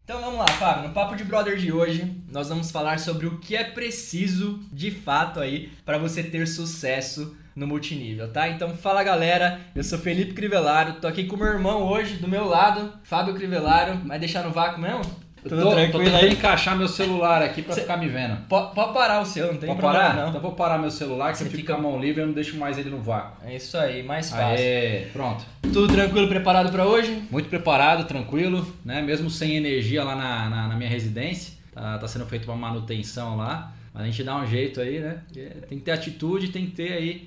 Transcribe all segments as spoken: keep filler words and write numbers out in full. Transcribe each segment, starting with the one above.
Então vamos lá, Fábio, no Papo de Brother de hoje nós vamos falar sobre o que é preciso de fato aí para você ter sucesso no multinível, tá? Então fala galera, eu sou Felipe Crivellaro, tô aqui com meu irmão hoje, do meu lado, Fábio Crivellaro. Vai deixar no vácuo mesmo? Tudo tô, tranquilo tô tentando aí? Encaixar meu celular aqui pra Cê, ficar me vendo. Pode, pode parar o seu, não tem pode problema parar? não. Então vou parar meu celular, que Você você fica fica com a mão livre e eu não deixo mais ele no vácuo. É isso aí, mais fácil. Aê, pronto. Tudo tranquilo, preparado pra hoje? Muito preparado, tranquilo, né? Mesmo sem energia lá na, na, na minha residência. Tá, tá sendo feita uma manutenção lá. Mas a gente dá um jeito aí, né? Tem que ter atitude, tem que ter aí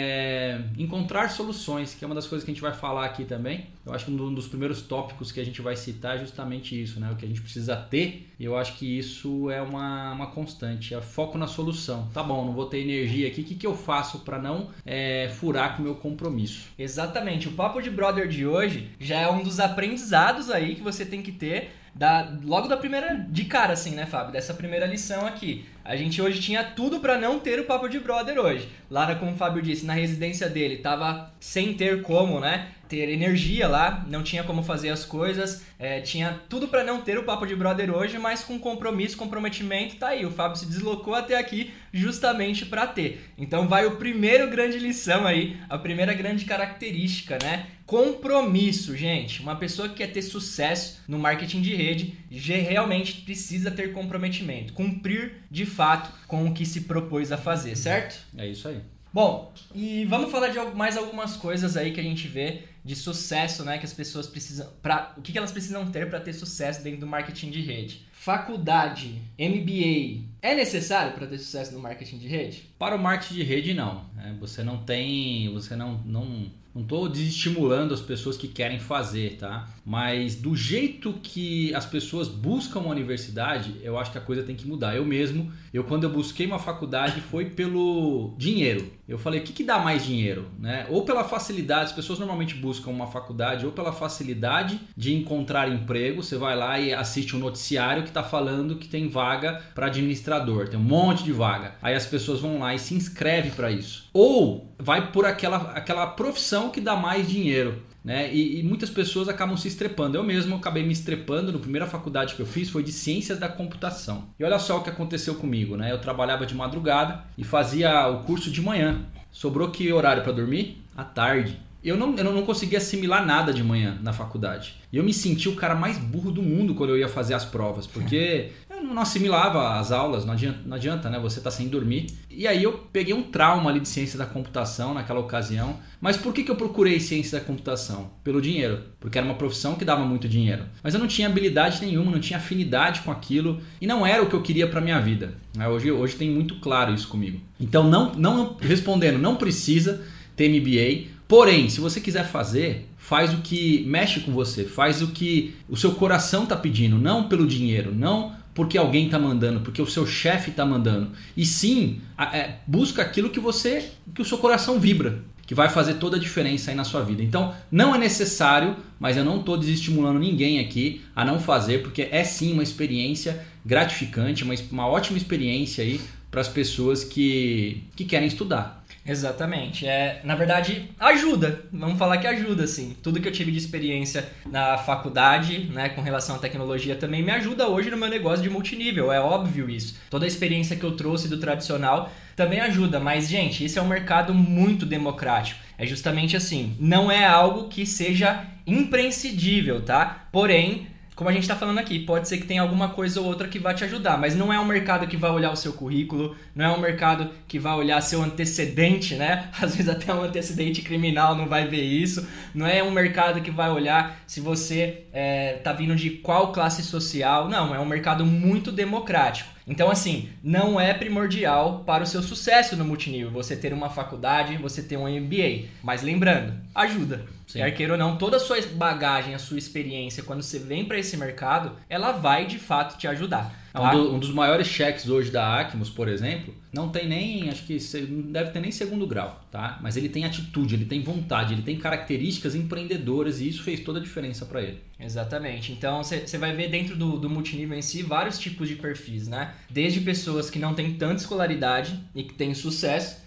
é, encontrar soluções, que é uma das coisas que a gente vai falar aqui também. Eu acho que um dos primeiros tópicos que a gente vai citar é justamente isso, né? O que a gente precisa ter, e eu acho que isso é uma, uma constante, é foco na solução. Tá bom, não vou ter energia aqui, o que, que eu faço para não é, furar com o meu compromisso? Exatamente, o Papo de Brother de hoje já é um dos aprendizados aí que você tem que ter Da, logo da primeira, de cara assim, né, Fábio? Dessa primeira lição aqui. A gente hoje tinha tudo pra não ter o Papo de Brother hoje. Lara, como o Fábio disse, na residência dele tava sem ter como, né, ter energia lá, não tinha como fazer as coisas, é, tinha tudo pra não ter o Papo de Brother hoje, mas com compromisso, comprometimento, tá aí. O Fábio se deslocou até aqui justamente pra ter. Então vai o primeiro grande lição aí, a primeira grande característica, né? Compromisso, gente. Uma pessoa que quer ter sucesso no marketing de rede realmente precisa ter comprometimento, cumprir de fato com o que se propôs a fazer, certo? É isso aí. Bom, e vamos falar de mais algumas coisas aí que a gente vê de sucesso, né, que as pessoas precisam, pra, o que elas precisam ter para ter sucesso dentro do marketing de rede. Faculdade, M B A, é necessário para ter sucesso no marketing de rede? Para o marketing de rede, não. Você não tem, você não, não, não estou desestimulando as pessoas que querem fazer, tá? Mas do jeito que as pessoas buscam uma universidade, eu acho que a coisa tem que mudar. Eu mesmo, eu quando eu busquei uma faculdade foi pelo dinheiro. Eu falei, o que, que dá mais dinheiro? Né? Ou pela facilidade, as pessoas normalmente buscam uma faculdade ou pela facilidade de encontrar emprego. Você vai lá e assiste um noticiário que está falando que tem vaga para administrador, tem um monte de vaga. Aí as pessoas vão lá e se inscrevem para isso. Ou vai por aquela, aquela profissão que dá mais dinheiro. Né? E, e muitas pessoas acabam se estrepando. Eu mesmo acabei me estrepando. Na primeira faculdade que eu fiz foi de Ciências da Computação. E olha só o que aconteceu comigo, né? Eu trabalhava de madrugada e fazia o curso de manhã. Sobrou que horário para dormir? À tarde. Eu não, eu não conseguia assimilar nada de manhã na faculdade. E eu me senti o cara mais burro do mundo quando eu ia fazer as provas, porque eu não assimilava as aulas, não adianta, não adianta, né? Você tá sem dormir. E aí eu peguei um trauma ali de ciência da computação naquela ocasião. Mas por que, que eu procurei ciência da computação? Pelo dinheiro, porque era uma profissão que dava muito dinheiro. Mas eu não tinha habilidade nenhuma, não tinha afinidade com aquilo e não era o que eu queria para minha vida. Hoje, hoje tem muito claro isso comigo. Então, não, não respondendo, não precisa ter M B A. Porém, se você quiser fazer, faz o que mexe com você, faz o que o seu coração está pedindo, não pelo dinheiro, não porque alguém está mandando, porque o seu chefe está mandando. E sim, é, busca aquilo que você, que o seu coração vibra, que vai fazer toda a diferença aí na sua vida. Então, não é necessário, mas eu não estou desestimulando ninguém aqui a não fazer, porque é sim uma experiência gratificante, uma, uma ótima experiência aí para as pessoas que, que querem estudar. Exatamente, é, na verdade ajuda, vamos falar que ajuda assim, tudo que eu tive de experiência na faculdade, né, com relação à tecnologia também me ajuda hoje no meu negócio de multinível, é óbvio isso, toda a experiência que eu trouxe do tradicional também ajuda, mas gente, esse é um mercado muito democrático, é justamente assim, não é algo que seja imprescindível, tá? Porém, como a gente está falando aqui, pode ser que tenha alguma coisa ou outra que vai te ajudar, mas não é um mercado que vai olhar o seu currículo, não é um mercado que vai olhar seu antecedente, né? Às vezes até um antecedente criminal não vai ver isso, não é um mercado que vai olhar se você é, tá vindo de qual classe social, não, é um mercado muito democrático. Então, assim, não é primordial para o seu sucesso no multinível você ter uma faculdade, você ter um M B A. Mas lembrando, ajuda. Sim. Quer queira ou não, toda a sua bagagem, a sua experiência, quando você vem para esse mercado, ela vai de fato te ajudar. Tá? Um, do, um dos maiores cheques hoje da Acmos, por exemplo, não tem nem, acho que não deve ter nem segundo grau, tá? Mas ele tem atitude, ele tem vontade, ele tem características empreendedoras e isso fez toda a diferença para ele. Exatamente. Então você vai ver dentro do, do multinível em si vários tipos de perfis, né? Desde pessoas que não têm tanta escolaridade e que têm sucesso,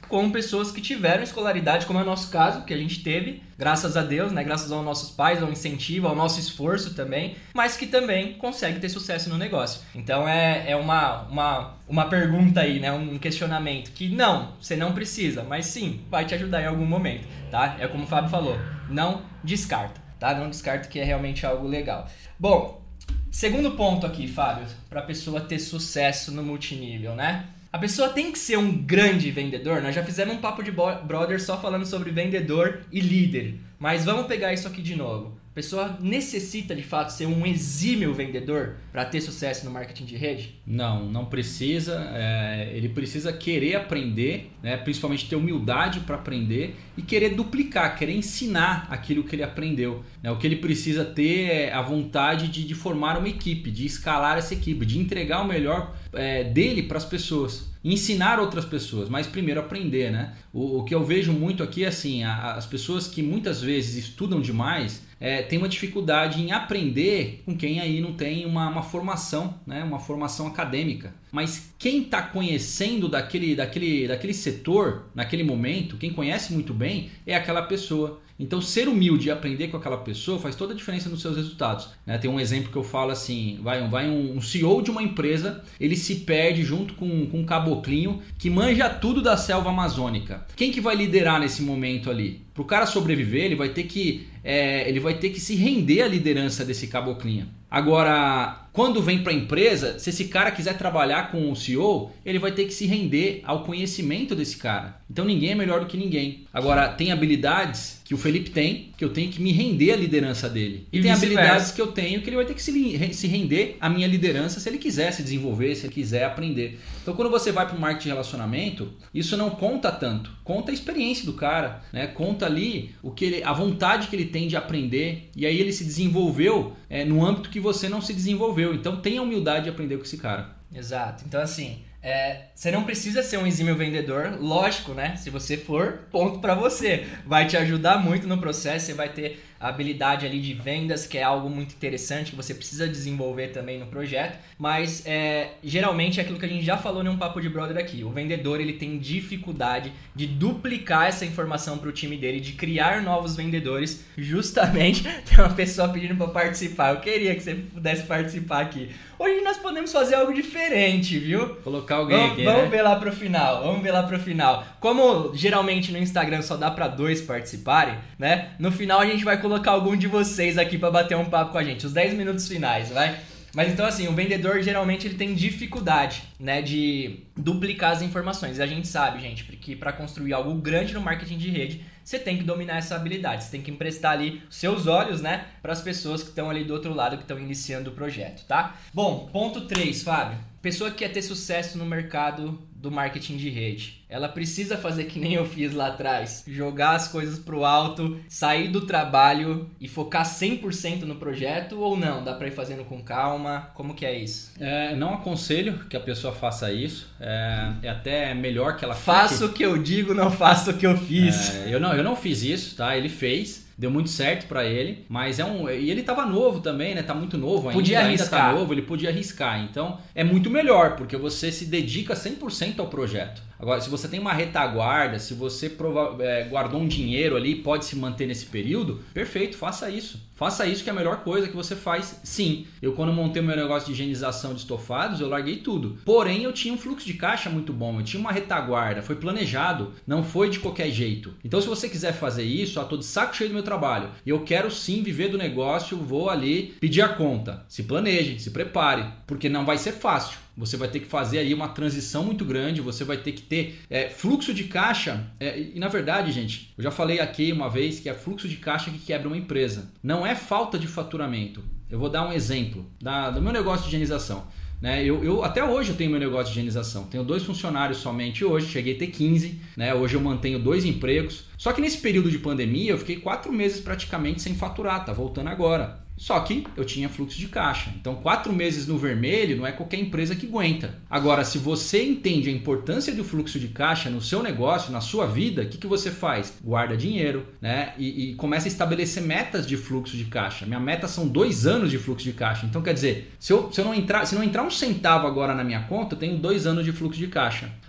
com pessoas que tiveram escolaridade, como é o nosso caso, que a gente teve, graças a Deus, né? Graças aos nossos pais, ao incentivo, ao nosso esforço também, mas que também consegue ter sucesso no negócio. Então é, é uma, uma, uma pergunta aí, né? Um questionamento que não, você não precisa, mas sim, vai te ajudar em algum momento, tá? É como o Fábio falou, não descarta, tá? Não descarta que é realmente algo legal. Bom, segundo ponto aqui, Fábio, para a pessoa ter sucesso no multinível, né? A pessoa tem que ser um grande vendedor. Nós já fizemos um papo de brother só falando sobre vendedor e líder. Mas vamos pegar isso aqui de novo. A pessoa necessita de fato ser um exímio vendedor para ter sucesso no marketing de rede? Não, não precisa. É, ele precisa querer aprender, né? Principalmente ter humildade para aprender e querer duplicar, querer ensinar aquilo que ele aprendeu. Né? O que ele precisa ter é a vontade de, de formar uma equipe, de escalar essa equipe, de entregar o melhor é, dele para as pessoas. Ensinar outras pessoas, mas primeiro aprender, né? O, o que eu vejo muito aqui é assim, a, as pessoas que muitas vezes estudam demais é, têm uma dificuldade em aprender com quem aí não tem uma, uma formação, né? Uma formação acadêmica. Mas quem está conhecendo daquele, daquele, daquele setor, naquele momento, quem conhece muito bem, é aquela pessoa. Então, ser humilde e aprender com aquela pessoa faz toda a diferença nos seus resultados. Né? Tem um exemplo que eu falo assim, vai, vai um, um C E O de uma empresa, ele se perde junto com, com um caboclinho que manja tudo da selva amazônica. Quem que vai liderar nesse momento ali? Para o cara sobreviver, ele vai ter que, é, ele vai ter que se render à liderança desse caboclinho. Agora, quando vem para a empresa, se esse cara quiser trabalhar com o C E O, ele vai ter que se render ao conhecimento desse cara. Então ninguém é melhor do que ninguém. Agora, tem habilidades que o Felipe tem, que eu tenho que me render à liderança dele. E, e tem habilidades que eu tenho que ele vai ter que se, se render à minha liderança se ele quiser se desenvolver, se ele quiser aprender. Então quando você vai para o marketing de relacionamento, isso não conta tanto. Conta a experiência do cara, né? Conta ali o que ele, a vontade que ele tem de aprender. E aí ele se desenvolveu é, no âmbito que você não se desenvolveu. Então tenha humildade de aprender com esse cara. Exato. Então assim... É, você não precisa ser um exímio vendedor, lógico, né? Se você for, ponto pra você. Vai te ajudar muito no processo, você vai ter a habilidade ali de vendas, que é algo muito interessante, que você precisa desenvolver também no projeto. Mas é, geralmente é aquilo que a gente já falou em um papo de brother aqui. O vendedor ele tem dificuldade de duplicar essa informação para o time dele, de criar novos vendedores. Justamente tem uma pessoa pedindo para participar. Eu queria que você pudesse participar aqui. Hoje nós podemos fazer algo diferente, viu? Colocar alguém vamos, aqui, Vamos né? ver lá pro final, vamos ver lá pro final. Como geralmente no Instagram só dá para dois participarem, né? No final a gente vai colocar algum de vocês aqui para bater um papo com a gente. Os dez minutos finais, vai? Mas então assim, o vendedor geralmente ele tem dificuldade, né, de duplicar as informações. E a gente sabe, gente, que para construir algo grande no marketing de rede, você tem que dominar essa habilidade. Você tem que emprestar ali seus olhos, né, para as pessoas que estão ali do outro lado, que estão iniciando o projeto, tá? Bom, ponto três, Fábio. Pessoa que quer ter sucesso no mercado do marketing de rede, ela precisa fazer que nem eu fiz lá atrás, jogar as coisas pro alto, sair do trabalho e focar cem por cento no projeto, ou não? Dá pra ir fazendo com calma? Como que é isso? É, não aconselho que a pessoa faça isso, é, é até melhor que ela faça o que eu digo, não faça o que eu fiz. É, eu, não, eu não fiz isso, tá? Ele fez. Deu muito certo pra ele, mas é um... E ele tava novo também, né? Tá muito novo ainda. Podia arriscar. Ainda tá novo, ele podia arriscar. Então, é muito melhor, porque você se dedica cem por cento ao projeto. Agora, se você tem uma retaguarda, se você prova- é, guardou um dinheiro ali e pode se manter nesse período, perfeito, faça isso. Faça isso que é a melhor coisa que você faz, sim. Eu, quando montei o meu negócio de higienização de estofados, eu larguei tudo. Porém, eu tinha um fluxo de caixa muito bom, eu tinha uma retaguarda, foi planejado, não foi de qualquer jeito. Então, se você quiser fazer isso, ó, tô de saco cheio do meu trabalho, eu quero sim viver do negócio, vou ali pedir a conta. Se planeje, se prepare, porque não vai ser fácil. Você vai ter que fazer aí uma transição muito grande, você vai ter que ter é, fluxo de caixa. É, e na verdade, gente, eu já falei aqui uma vez que é fluxo de caixa que quebra uma empresa. Não é falta de faturamento. Eu vou dar um exemplo da, do meu negócio de higienização. Né? Eu, eu, até hoje eu tenho meu negócio de higienização. Tenho dois funcionários somente hoje, cheguei a ter quinze. Né? Hoje eu mantenho dois empregos. Só que nesse período de pandemia eu fiquei quatro meses praticamente sem faturar, tá voltando agora. Só que eu tinha fluxo de caixa. Então, quatro meses no vermelho não é qualquer empresa que aguenta. Agora, se você entende a importância do fluxo de caixa no seu negócio, na sua vida, o que, que você faz? Guarda dinheiro, né? E, e começa a estabelecer metas de fluxo de caixa. Minha meta são dois anos de fluxo de caixa. Então, quer dizer, se, eu, se, eu não entrar, se não entrar um centavo agora na minha conta, eu tenho dois anos de fluxo de caixa.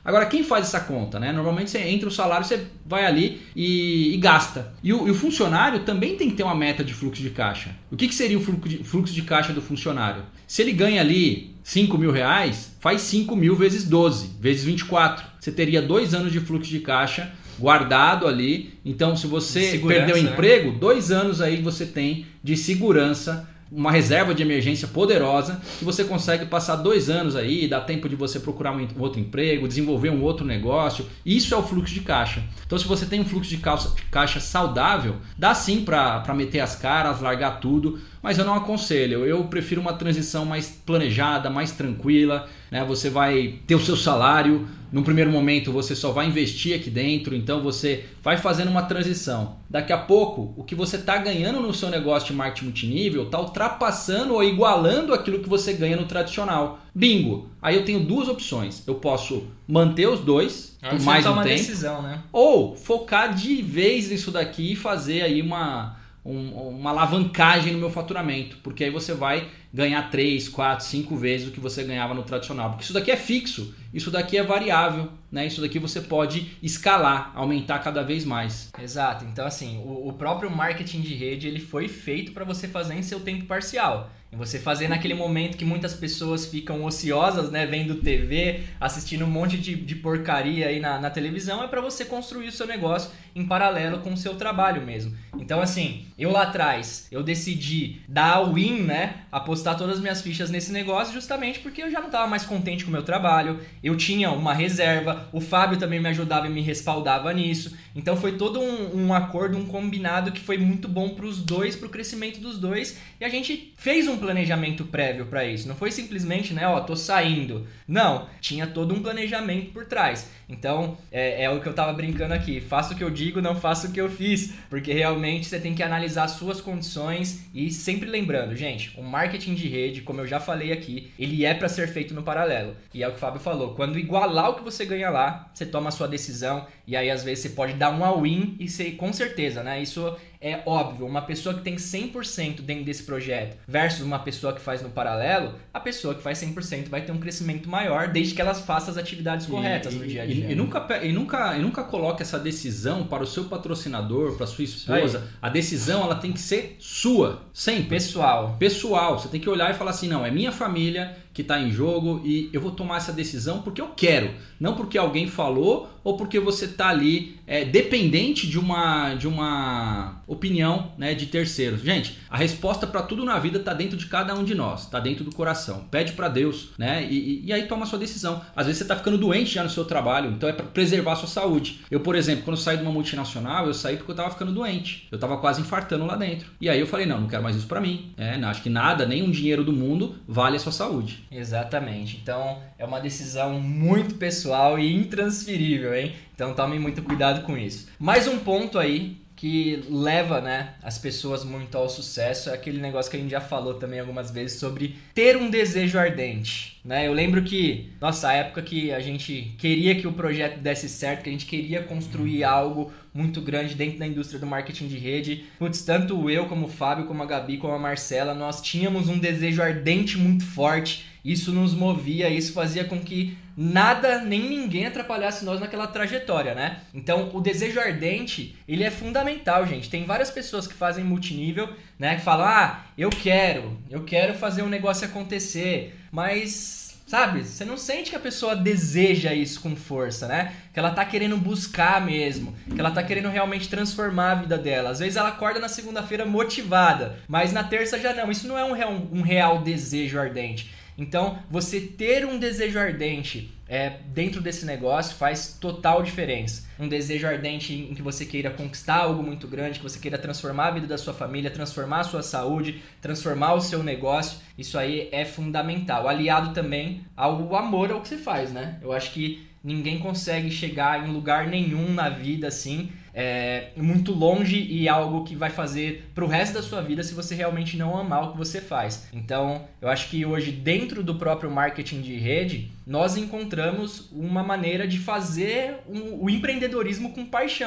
Agora, quem faz essa conta, né? Normalmente você entra o salário, você vai ali e, e gasta. E o, e o funcionário também tem que ter uma meta de fluxo de caixa. O que, que seria o fluxo de, fluxo de caixa do funcionário? Se ele ganha ali cinco mil reais, faz cinco mil vezes doze, vezes vinte e quatro. Você teria dois anos de fluxo de caixa guardado ali. Então, se você perdeu o emprego, né? dois anos aí você tem de segurança, uma reserva de emergência poderosa, que você consegue passar dois anos aí, dá tempo de você procurar um outro emprego, desenvolver um outro negócio. Isso é o fluxo de caixa. Então, se você tem um fluxo de caixa saudável, dá sim para meter as caras, largar tudo, mas eu não aconselho. Eu prefiro uma transição mais planejada, mais tranquila, né? Você vai ter o seu salário, num primeiro momento você só vai investir aqui dentro, então você vai fazendo uma transição. Daqui a pouco, o que você está ganhando no seu negócio de marketing multinível está ultrapassando ou igualando aquilo que você ganha no tradicional. Bingo! Aí eu tenho duas opções. Eu posso manter os dois por mais um tempo, decisão, né? Ou focar de vez nisso daqui e fazer aí uma... uma alavancagem no meu faturamento, porque aí você vai ganhar três, quatro, cinco vezes o que você ganhava no tradicional, porque isso daqui é fixo, isso daqui é variável, né? Isso daqui você pode escalar, aumentar cada vez mais. Exato, então assim, o, o próprio marketing de rede ele foi feito para você fazer em seu tempo parcial. E você fazer naquele momento que muitas pessoas ficam ociosas, né, vendo T V, assistindo um monte de, de porcaria aí na, na televisão, é para você construir o seu negócio em paralelo com o seu trabalho mesmo. Então assim, eu lá atrás, eu decidi dar a win, né, apostar todas as minhas fichas nesse negócio justamente porque eu já não estava mais contente com o meu trabalho, eu tinha uma reserva, o Fábio também me ajudava e me respaldava nisso, então foi todo um, um acordo, um combinado que foi muito bom para os dois, para o crescimento dos dois, e a gente fez um planejamento prévio para isso. Não foi simplesmente, né, ó, tô saindo. Não, tinha todo um planejamento por trás. Então, é, é o que eu tava brincando aqui. Faça o que eu digo, não faça o que eu fiz. Porque realmente você tem que analisar as suas condições e sempre lembrando, gente, o marketing de rede, como eu já falei aqui, ele é para ser feito no paralelo. E é o que o Fábio falou. Quando igualar o que você ganha lá, você toma a sua decisão e aí às vezes você pode dar um all-in e você, com certeza, né, isso é óbvio, uma pessoa que tem cem por cento dentro desse projeto versus uma pessoa que faz no paralelo, a pessoa que faz cem por cento vai ter um crescimento maior desde que elas façam as atividades corretas e, no dia a dia. E, e, nunca, e, nunca, e nunca coloque essa decisão para o seu patrocinador, para sua esposa. A decisão ela tem que ser sua, sempre. Pessoal. Pessoal. Você tem que olhar e falar assim, não, é minha família que está em jogo e eu vou tomar essa decisão porque eu quero, não porque alguém falou ou porque você está ali é, dependente de uma, de uma opinião, né, de terceiros. Gente, a resposta para tudo na vida está dentro de cada um de nós, está dentro do coração. Pede para Deus, né, e, e aí toma a sua decisão. Às vezes você está ficando doente já no seu trabalho, então é para preservar a sua saúde. Eu, por exemplo, quando eu saí de uma multinacional, eu saí porque eu estava ficando doente. Eu estava quase infartando lá dentro. E aí eu falei, não, não quero mais isso para mim. É, não, acho que nada, nem um dinheiro do mundo vale a sua saúde. Exatamente. Então é uma decisão muito pessoal e intransferível, hein? Então tome muito cuidado com isso. Mais um ponto aí que leva, né, as pessoas muito ao sucesso é aquele negócio que a gente já falou também algumas vezes sobre ter um desejo ardente, né? Eu lembro que, nossa, a época que a gente queria que o projeto desse certo, que a gente queria construir algo muito grande dentro da indústria do marketing de rede, putz, tanto eu como o Fábio, como a Gabi, como a Marcela, nós tínhamos um desejo ardente muito forte. Isso nos movia, isso fazia com que nada, nem ninguém atrapalhasse nós naquela trajetória, né? Então, o desejo ardente, ele é fundamental, gente. Tem várias pessoas que fazem multinível, né? Que falam, ah, eu quero, eu quero fazer um negócio acontecer, mas... sabe, você não sente que a pessoa deseja isso com força, né? Que ela tá querendo buscar mesmo, que ela tá querendo realmente transformar a vida dela. Às vezes ela acorda na segunda-feira motivada, mas na terça já não. Isso não é um real, um real desejo ardente. Então, você ter um desejo ardente é, dentro desse negócio faz total diferença. Um desejo ardente em que você queira conquistar algo muito grande, que você queira transformar a vida da sua família, transformar a sua saúde, transformar o seu negócio, isso aí é fundamental. Aliado também ao amor ao que você faz, né? Eu acho que ninguém consegue chegar em lugar nenhum na vida assim, é, muito longe e algo que vai fazer pro resto da sua vida se você realmente não amar o que você faz. Então, eu acho que hoje dentro do próprio marketing de rede, nós encontramos uma maneira de fazer um, o empreendedorismo com paixão,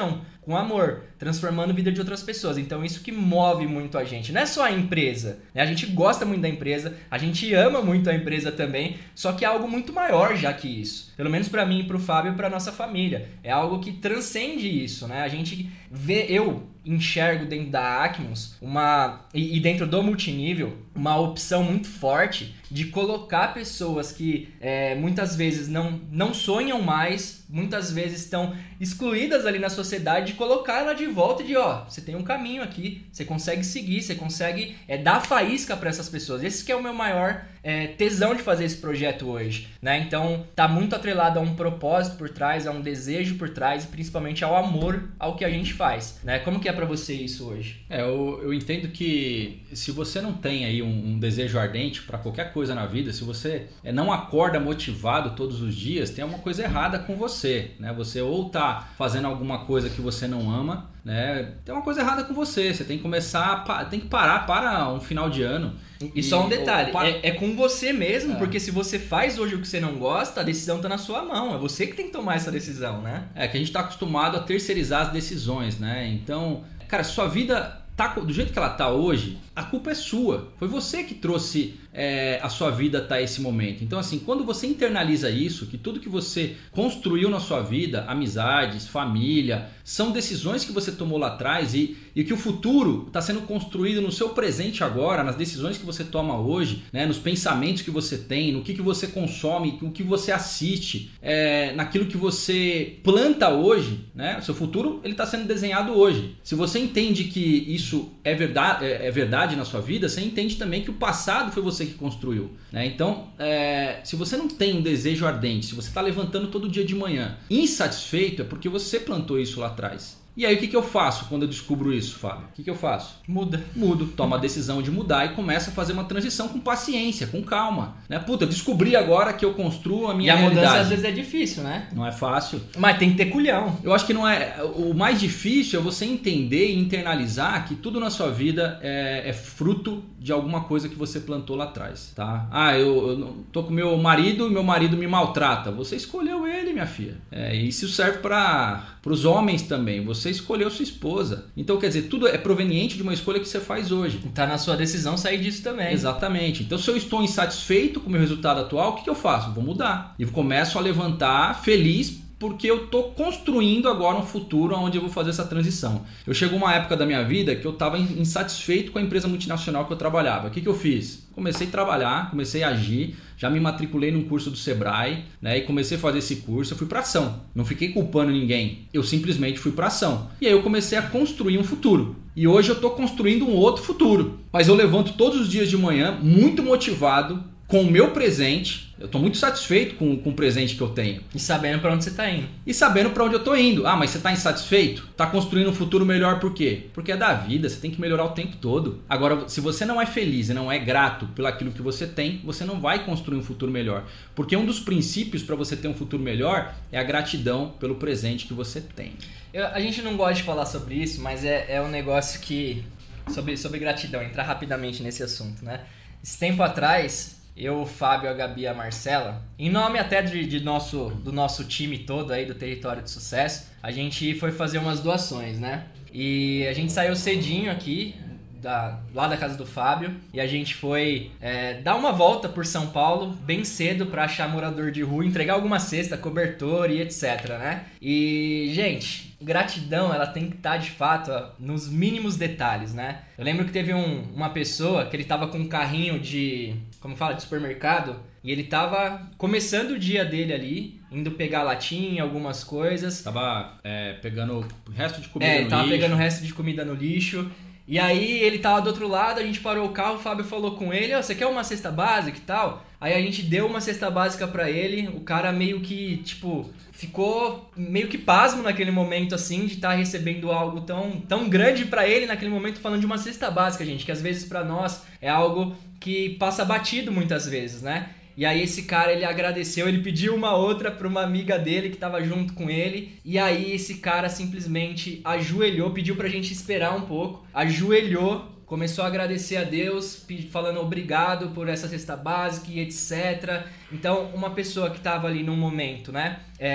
com amor, transformando a vida de outras pessoas. Então isso que move muito a gente. Não é só a empresa, né? A gente gosta muito da empresa, a gente ama muito a empresa também, só que é algo muito maior já que isso. Pelo menos para mim e para o Fábio e para nossa família. É algo que transcende isso, né? A gente vê, eu enxergo dentro da Acmons uma, e, e dentro do multinível uma opção muito forte de colocar pessoas que é, muitas vezes não, não sonham mais, muitas vezes estão excluídas ali na sociedade, de colocar ela de volta e de, ó, você tem um caminho aqui, você consegue seguir, você consegue é, dar faísca para essas pessoas. Esse que é o meu maior é, tesão de fazer esse projeto hoje, né? Então tá muito atrelado a um propósito por trás, a um desejo por trás e principalmente ao amor ao que a gente faz, né? Como que é para você isso hoje? É, eu, eu entendo que se você não tem aí um, um desejo ardente para qualquer coisa na vida, se você não acorda motivado todos os dias, tem alguma coisa errada com você, né? Você ou tá fazendo alguma coisa que você não ama, né? Tem uma coisa errada com você, você tem que começar, tem que parar para um final de ano. E, e só um detalhe, para... é, é com você mesmo, é. porque se você faz hoje o que você não gosta, a decisão tá na sua mão, é você que tem que tomar essa decisão, né? É que a gente tá acostumado a terceirizar as decisões, né? Então, cara, sua vida tá do jeito que ela tá hoje, a culpa é sua. Foi você que trouxe é, a sua vida até esse momento. Então, assim, quando você internaliza isso, que tudo que você construiu na sua vida, amizades, família, são decisões que você tomou lá atrás e, e que o futuro está sendo construído no seu presente agora, nas decisões que você toma hoje, né, nos pensamentos que você tem, no que, que você consome, no que você assiste, é, naquilo que você planta hoje, né? O seu futuro ele está sendo desenhado hoje. Se você entende que isso é verdade, é, é verdade na sua vida, você entende também que o passado foi você que construiu, né? Então, é, se você não tem um desejo ardente, se você está levantando todo dia de manhã insatisfeito, é porque você plantou isso lá atrás. E aí o que, que eu faço quando eu descubro isso, Fábio? O que, que eu faço? Muda. Mudo, tomo a decisão de mudar e começo a fazer uma transição com paciência, com calma, né? Puta, eu descobri agora que eu construo a minha realidade. E a realidade. mudança às vezes é difícil, né? Não é fácil. Mas tem que ter culhão. Eu acho que não é. O mais difícil é você entender e internalizar que tudo na sua vida é, é fruto de alguma coisa que você plantou lá atrás, tá? Ah, eu, eu tô com meu marido e meu marido me maltrata. Você escolheu ele, minha filha. É, isso serve para os homens também. Você escolheu sua esposa. Então, quer dizer, tudo é proveniente de uma escolha que você faz hoje. Tá na sua decisão sair disso também. Exatamente. Então, se eu estou insatisfeito com o meu resultado atual, o que, que eu faço? Vou mudar. E começo a levantar feliz porque eu estou construindo agora um futuro onde eu vou fazer essa transição. Eu chegou uma época da minha vida que eu estava insatisfeito com a empresa multinacional que eu trabalhava. O que, que eu fiz? Comecei a trabalhar, comecei a agir, já me matriculei num curso do Sebrae, né, e comecei a fazer esse curso. Eu fui para ação, não fiquei culpando ninguém, eu simplesmente fui para ação. E aí eu comecei a construir um futuro. E hoje eu estou construindo um outro futuro. Mas eu levanto todos os dias de manhã muito motivado com o meu presente. Eu estou muito satisfeito com, com o presente que eu tenho. E sabendo para onde você está indo. E sabendo para onde eu estou indo. Ah, mas você está insatisfeito? Está construindo um futuro melhor por quê? Porque é da vida, você tem que melhorar o tempo todo. Agora, se você não é feliz e não é grato pelo aquilo que você tem, você não vai construir um futuro melhor. Porque um dos princípios para você ter um futuro melhor é a gratidão pelo presente que você tem. Eu, a gente não gosta de falar sobre isso, mas é, é um negócio que... Sobre, sobre gratidão, entrar rapidamente nesse assunto, né? Esse tempo atrás... Eu, o Fábio, a Gabi e a Marcela, em nome até de, de nosso, do nosso time todo aí do Território de Sucesso, a gente foi fazer umas doações, né? E a gente saiu cedinho aqui, da, lá da casa do Fábio, e a gente foi é, dar uma volta por São Paulo, bem cedo, pra achar morador de rua, entregar alguma cesta, cobertor e etc, né? E, gente... Gratidão, ela tem que estar de fato ó, nos mínimos detalhes, né? Eu lembro que teve um, uma pessoa que ele tava com um carrinho de, como fala, de supermercado, e ele tava começando o dia dele ali, indo pegar latinha, algumas coisas. Tava é, pegando o resto de comida é, no lixo. É, tava pegando o resto de comida no lixo. E aí ele tava do outro lado, a gente parou o carro, o Fábio falou com ele, ó, oh, você quer uma cesta básica e tal? Aí a gente deu uma cesta básica pra ele, o cara meio que, tipo, ficou meio que pasmo naquele momento, assim, de estar tá recebendo algo tão, tão grande pra ele naquele momento, falando de uma cesta básica, gente, que às vezes pra nós é algo que passa batido muitas vezes, né? E aí esse cara, ele agradeceu, ele pediu uma outra para uma amiga dele que estava junto com ele. E aí esse cara simplesmente ajoelhou, pediu pra gente esperar um pouco. Ajoelhou, começou a agradecer a Deus, falando obrigado por essa cesta básica e etcétera. Então, uma pessoa que estava ali num momento, né, é,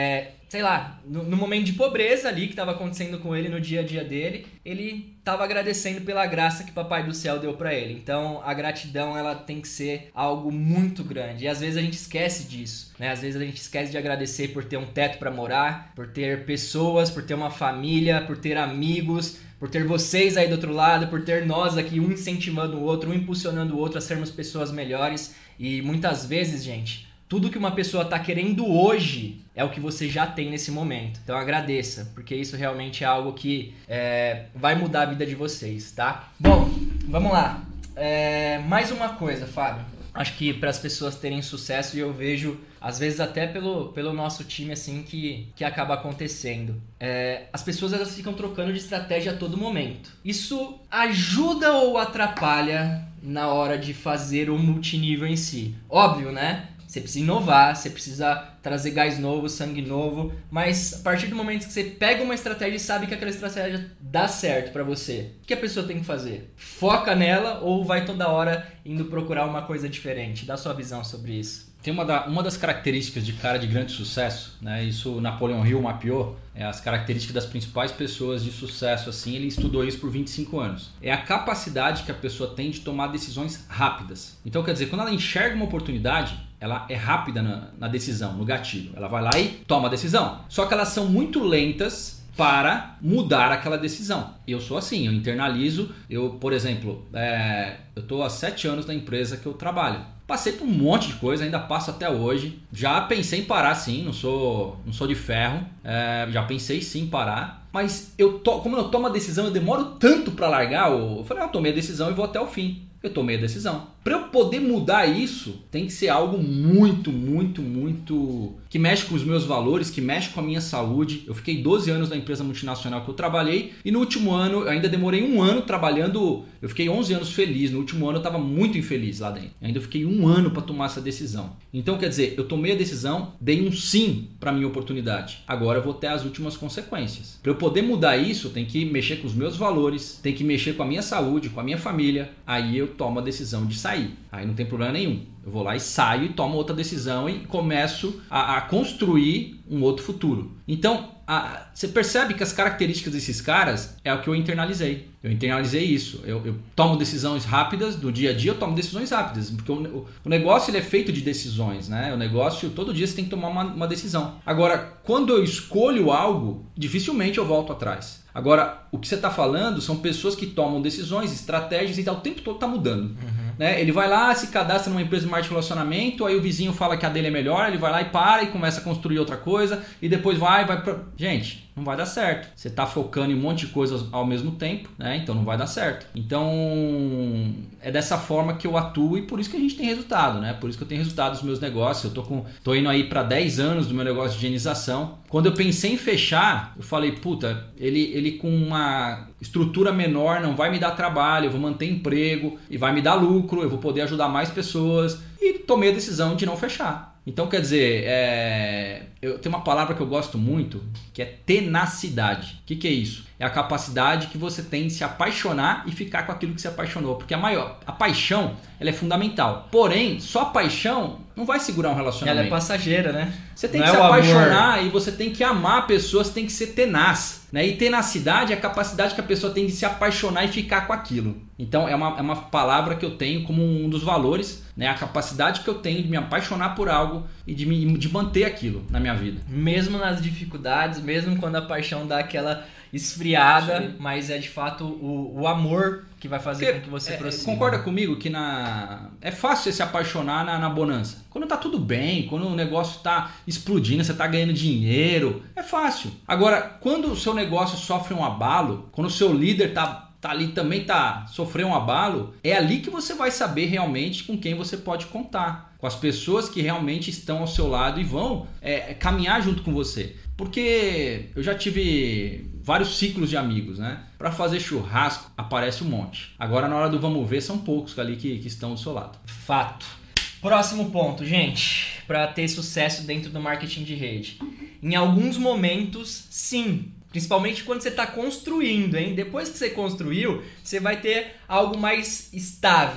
sei lá, no, no momento de pobreza ali que estava acontecendo com ele no dia a dia dele, ele estava agradecendo pela graça que o Papai do Céu deu para ele. Então a gratidão ela tem que ser algo muito grande e às vezes a gente esquece disso, né? Às vezes a gente esquece de agradecer por ter um teto para morar, por ter pessoas, por ter uma família, por ter amigos, por ter vocês aí do outro lado, por ter nós aqui um incentivando o outro, um impulsionando o outro a sermos pessoas melhores. E muitas vezes, gente, tudo que uma pessoa está querendo hoje é o que você já tem nesse momento. Então agradeça, porque isso realmente é algo que é, vai mudar a vida de vocês, tá? Bom, vamos lá. É, mais uma coisa, Fábio. Acho que para as pessoas terem sucesso, e eu vejo, às vezes até pelo, pelo nosso time, assim, que, que acaba acontecendo. É, as pessoas elas ficam trocando de estratégia a todo momento. Isso ajuda ou atrapalha na hora de fazer o multinível em si? Óbvio, né? Você precisa inovar, você precisa trazer gás novo, sangue novo, mas a partir do momento que você pega uma estratégia e sabe que aquela estratégia dá certo pra você, o que a pessoa tem que fazer? Foca nela ou vai toda hora indo procurar uma coisa diferente? Dá sua visão sobre isso. Tem uma, da, uma das características de cara de grande sucesso, né? Isso Napoleon Hill mapeou, é as características das principais pessoas de sucesso, assim, ele estudou isso por vinte e cinco anos. É a capacidade que a pessoa tem de tomar decisões rápidas. Então, quer dizer, quando ela enxerga uma oportunidade, ela é rápida na, na decisão, no gatilho. Ela vai lá e toma a decisão. Só que elas são muito lentas para mudar aquela decisão. Eu sou assim, eu internalizo. Eu, por exemplo, é, eu estou há sete anos na empresa que eu trabalho. Passei por um monte de coisa, ainda passo até hoje. Já pensei em parar sim, não sou, não sou de ferro. É, já pensei sim em parar. Mas eu to, como eu tomo a decisão, eu demoro tanto para largar. Eu falei, ah, eu tomei a decisão e vou até o fim. Eu tomei a decisão. Para eu poder mudar isso, tem que ser algo muito, muito, muito... que mexe com os meus valores, que mexe com a minha saúde. Eu fiquei doze anos na empresa multinacional que eu trabalhei e no último ano, eu ainda demorei um ano trabalhando... Eu fiquei onze anos feliz, no último ano eu estava muito infeliz lá dentro. Ainda fiquei um ano para tomar essa decisão. Então, quer dizer, eu tomei a decisão, dei um sim para a minha oportunidade. Agora eu vou ter as últimas consequências. Para eu poder mudar isso, tem que mexer com os meus valores, tem que mexer com a minha saúde, com a minha família. Aí eu tomo a decisão de sair. Aí não tem problema nenhum. Eu vou lá e saio e tomo outra decisão e começo a, a construir um outro futuro. Então, a, você percebe que as características desses caras é o que eu internalizei. Eu internalizei isso. Eu, eu tomo decisões rápidas, do dia a dia eu tomo decisões rápidas. Porque o, o negócio ele é feito de decisões, né? O negócio, todo dia você tem que tomar uma, uma decisão. Agora, quando eu escolho algo, dificilmente eu volto atrás. Agora, o que você está falando são pessoas que tomam decisões, estratégias e tal, o tempo todo está mudando. Uhum. Né? Ele vai lá, se cadastra numa empresa de marketing de relacionamento, aí o vizinho fala que a dele é melhor, ele vai lá e para e começa a construir outra coisa e depois vai, vai pra... Gente, não vai dar certo. Você está focando em um monte de coisas ao mesmo tempo, né? Então não vai dar certo. Então é dessa forma que eu atuo e por isso que a gente tem resultado, né? Por isso que eu tenho resultado nos meus negócios. Eu tô, com, tô indo aí para dez anos do meu negócio de higienização. Quando eu pensei em fechar, eu falei, puta, ele, ele com uma estrutura menor não vai me dar trabalho, eu vou manter emprego e vai me dar lucro, eu vou poder ajudar mais pessoas. E tomei a decisão de não fechar. Então, quer dizer, é... eu tenho uma palavra que eu gosto muito, que é tenacidade. O que, que é isso? É a capacidade que você tem de se apaixonar e ficar com aquilo que se apaixonou. Porque a maior, a paixão, ela é fundamental. Porém, só a paixão não vai segurar um relacionamento. Ela é passageira, né? Você tem não que é se apaixonar amor. E você tem que amar a pessoa, você tem que ser tenaz. Né? E tenacidade é a capacidade que a pessoa tem de se apaixonar e ficar com aquilo. Então é uma, é uma palavra que eu tenho como um dos valores, né? A capacidade que eu tenho de me apaixonar por algo e de, me, de manter aquilo na minha vida. Mesmo nas dificuldades, mesmo quando a paixão dá aquela esfriada, sim, mas é de fato o, o amor que vai fazer Porque, com que você é, prossiga. Concorda comigo que na... é fácil você se apaixonar na, na bonança. Quando tá tudo bem, quando o negócio tá explodindo, você tá ganhando dinheiro, é fácil. Agora, quando o seu negócio sofre um abalo, quando o seu líder tá tá ali também tá sofrendo um abalo, é ali que você vai saber realmente com quem você pode contar, com as pessoas que realmente estão ao seu lado e vão é, caminhar junto com você. Porque eu já tive vários ciclos de amigos, né? Para fazer churrasco aparece um monte. Agora na hora do vamos ver são poucos ali que, que estão do seu lado. Fato. Próximo ponto, gente, para ter sucesso dentro do marketing de rede. Em alguns momentos, sim. Principalmente quando você está construindo, hein? Depois que você construiu, você vai ter algo mais estável.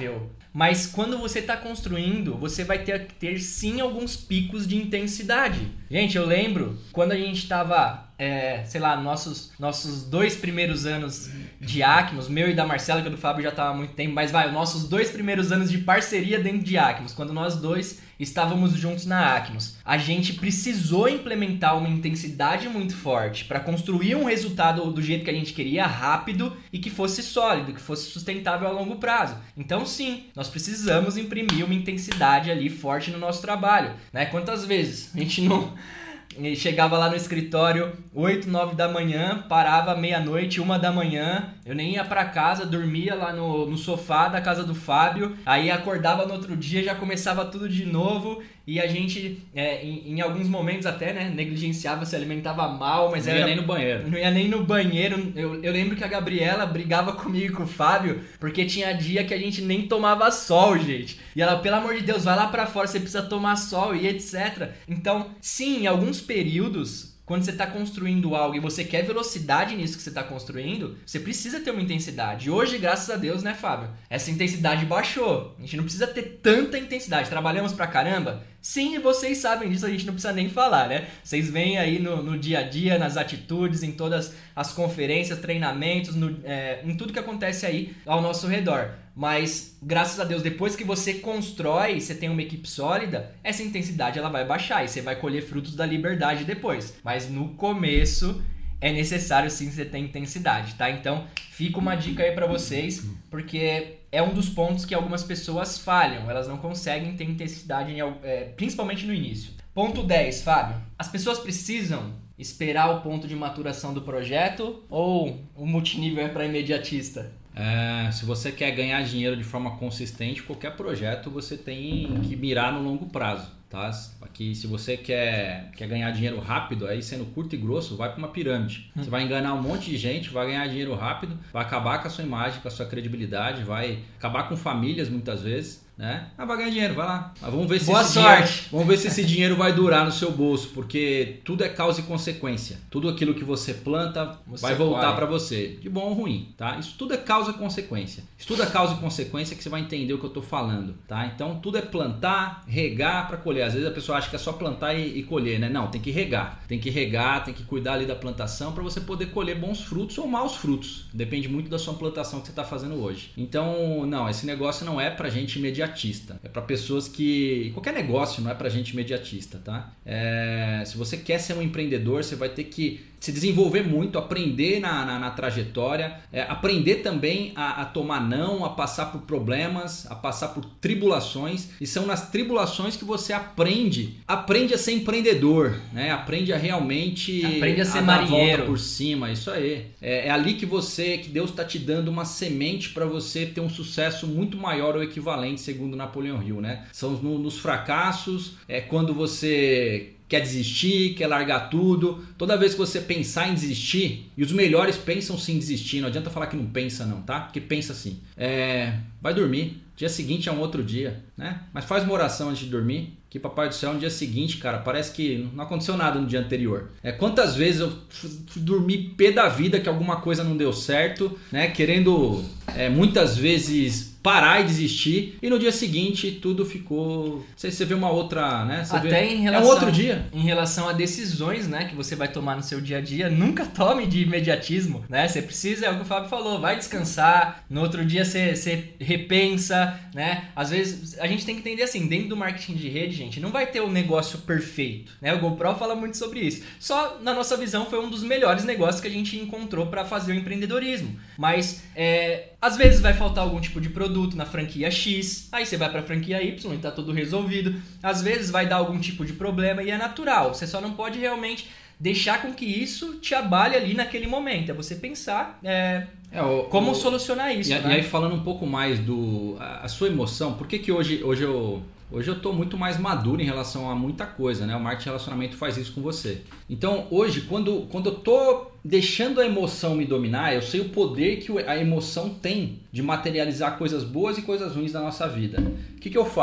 Mas quando você está construindo, você vai ter, ter sim alguns picos de intensidade. Gente, eu lembro quando a gente estava, é, sei lá, nossos, nossos dois primeiros anos de Acmos, meu e da Marcela, que o do Fábio já estava há muito tempo, mas vai, os nossos dois primeiros anos de parceria dentro de Acmos, quando nós dois estávamos juntos na Acmos. A gente precisou implementar uma intensidade muito forte para construir um resultado do jeito que a gente queria, rápido e que fosse sólido, que fosse sustentável a longo prazo. Então sim, nós precisamos imprimir uma intensidade ali forte no nosso trabalho, né? Quantas vezes a gente não... chegava lá no escritório oito, nove da manhã, parava meia-noite, uma da manhã, eu nem ia pra casa, dormia lá no, no sofá da casa do Fábio, aí acordava no outro dia, já começava tudo de novo e a gente, é, em, em alguns momentos até, né, negligenciava, se alimentava mal, mas não era, ia nem no banheiro. Não ia nem no banheiro. Eu, eu lembro que a Gabriela brigava comigo e com o Fábio, porque tinha dia que a gente nem tomava sol, gente. E ela, pelo amor de Deus, vai lá pra fora, você precisa tomar sol e etcétera. Então, sim, em alguns períodos, quando você está construindo algo e você quer velocidade nisso que você está construindo, você precisa ter uma intensidade. Hoje, graças a Deus, né, Fábio? Essa intensidade baixou. A gente não precisa ter tanta intensidade. Trabalhamos pra caramba? Sim, vocês sabem disso, a gente não precisa nem falar, né? Vocês veem aí no, no dia a dia, nas atitudes, em todas as conferências, treinamentos, no, é, em tudo que acontece aí ao nosso redor. Mas, graças a Deus, depois que você constrói, você tem uma equipe sólida, essa intensidade ela vai baixar e você vai colher frutos da liberdade depois. Mas no começo é necessário sim você ter intensidade, tá? Então, fica uma dica aí pra vocês, porque é um dos pontos que algumas pessoas falham. Elas não conseguem ter intensidade, em, é, principalmente no início. Ponto dez, Fábio. As pessoas precisam esperar o ponto de maturação do projeto ou o multinível é para imediatista? É, se você quer ganhar dinheiro de forma consistente, qualquer projeto você tem que mirar no longo prazo, tá? Aqui, se você quer, quer ganhar dinheiro rápido, aí sendo curto e grosso, vai para uma pirâmide. Você vai enganar um monte de gente, vai ganhar dinheiro rápido, vai acabar com a sua imagem, com a sua credibilidade, vai acabar com famílias muitas vezes, né? Ah, vai ganhar dinheiro, vai lá. Mas vamos ver se Boa esse sorte. Dinheiro, vamos ver se esse dinheiro vai durar no seu bolso, porque tudo é causa e consequência. Tudo aquilo que você planta você vai voltar para você, de bom ou ruim, tá? Isso tudo é causa e consequência. Estuda causa e consequência que você vai entender o que eu tô falando, tá? Então tudo é plantar, regar para colher. Às vezes a pessoa acha que é só plantar e, e colher, né? Não, tem que regar. Tem que regar, tem que cuidar ali da plantação para você poder colher bons frutos ou maus frutos. Depende muito da sua plantação que você está fazendo hoje. Então, não, esse negócio não é pra gente imediatista. É para pessoas que... Qualquer negócio não é pra gente imediatista, tá? É... Se você quer ser um empreendedor, você vai ter que se desenvolver muito, aprender na, na, na trajetória, é, aprender também a, a tomar não, a passar por problemas, a passar por tribulações, e são nas tribulações que você aprende, aprende a ser empreendedor, né? Aprende a realmente aprende a ser a marinheiro, dar a volta por cima, isso aí. É, é ali que você, que Deus está te dando uma semente para você ter um sucesso muito maior ou equivalente, segundo Napoleão Hill, né? São no, nos fracassos, é quando você quer desistir, quer largar tudo. Toda vez que você pensar em desistir, e os melhores pensam sim em desistir, não adianta falar que não pensa não, tá? Porque pensa assim, é, vai dormir, dia seguinte é um outro dia, né? Mas faz uma oração antes de dormir, que Papai do Céu, no dia seguinte, cara, parece que não aconteceu nada no dia anterior. É, quantas vezes eu fui dormir pé da vida que alguma coisa não deu certo, né? Querendo, é, muitas vezes parar e desistir, e no dia seguinte tudo ficou... Você, você vê uma outra, né? Você Até vê... em relação, é um outro dia. Em relação a decisões, né, que você vai tomar no seu dia a dia, nunca tome de imediatismo, né? Você precisa, é o que o Fábio falou, vai descansar, no outro dia você, você repensa, né? Às vezes a gente tem que entender assim, dentro do marketing de rede, gente, não vai ter um negócio perfeito, né? O GoPro fala muito sobre isso. Só, na nossa visão, foi um dos melhores negócios que a gente encontrou para fazer o empreendedorismo. Mas, é, às vezes vai faltar algum tipo de produto na franquia X, aí você vai para a franquia Y e tá tudo resolvido. Às vezes vai dar algum tipo de problema e é natural. Você só não pode realmente deixar com que isso te abale ali naquele momento. É você pensar é, é, o, como o, solucionar isso. E, né? e aí falando um pouco mais do a, a sua emoção, por que que hoje, hoje eu... Hoje eu estou muito mais maduro em relação a muita coisa, né? O marketing de relacionamento faz isso com você. Então, hoje, quando, quando eu estou deixando a emoção me dominar, eu sei o poder que a emoção tem de materializar coisas boas e coisas ruins da nossa vida. O que, que eu faço?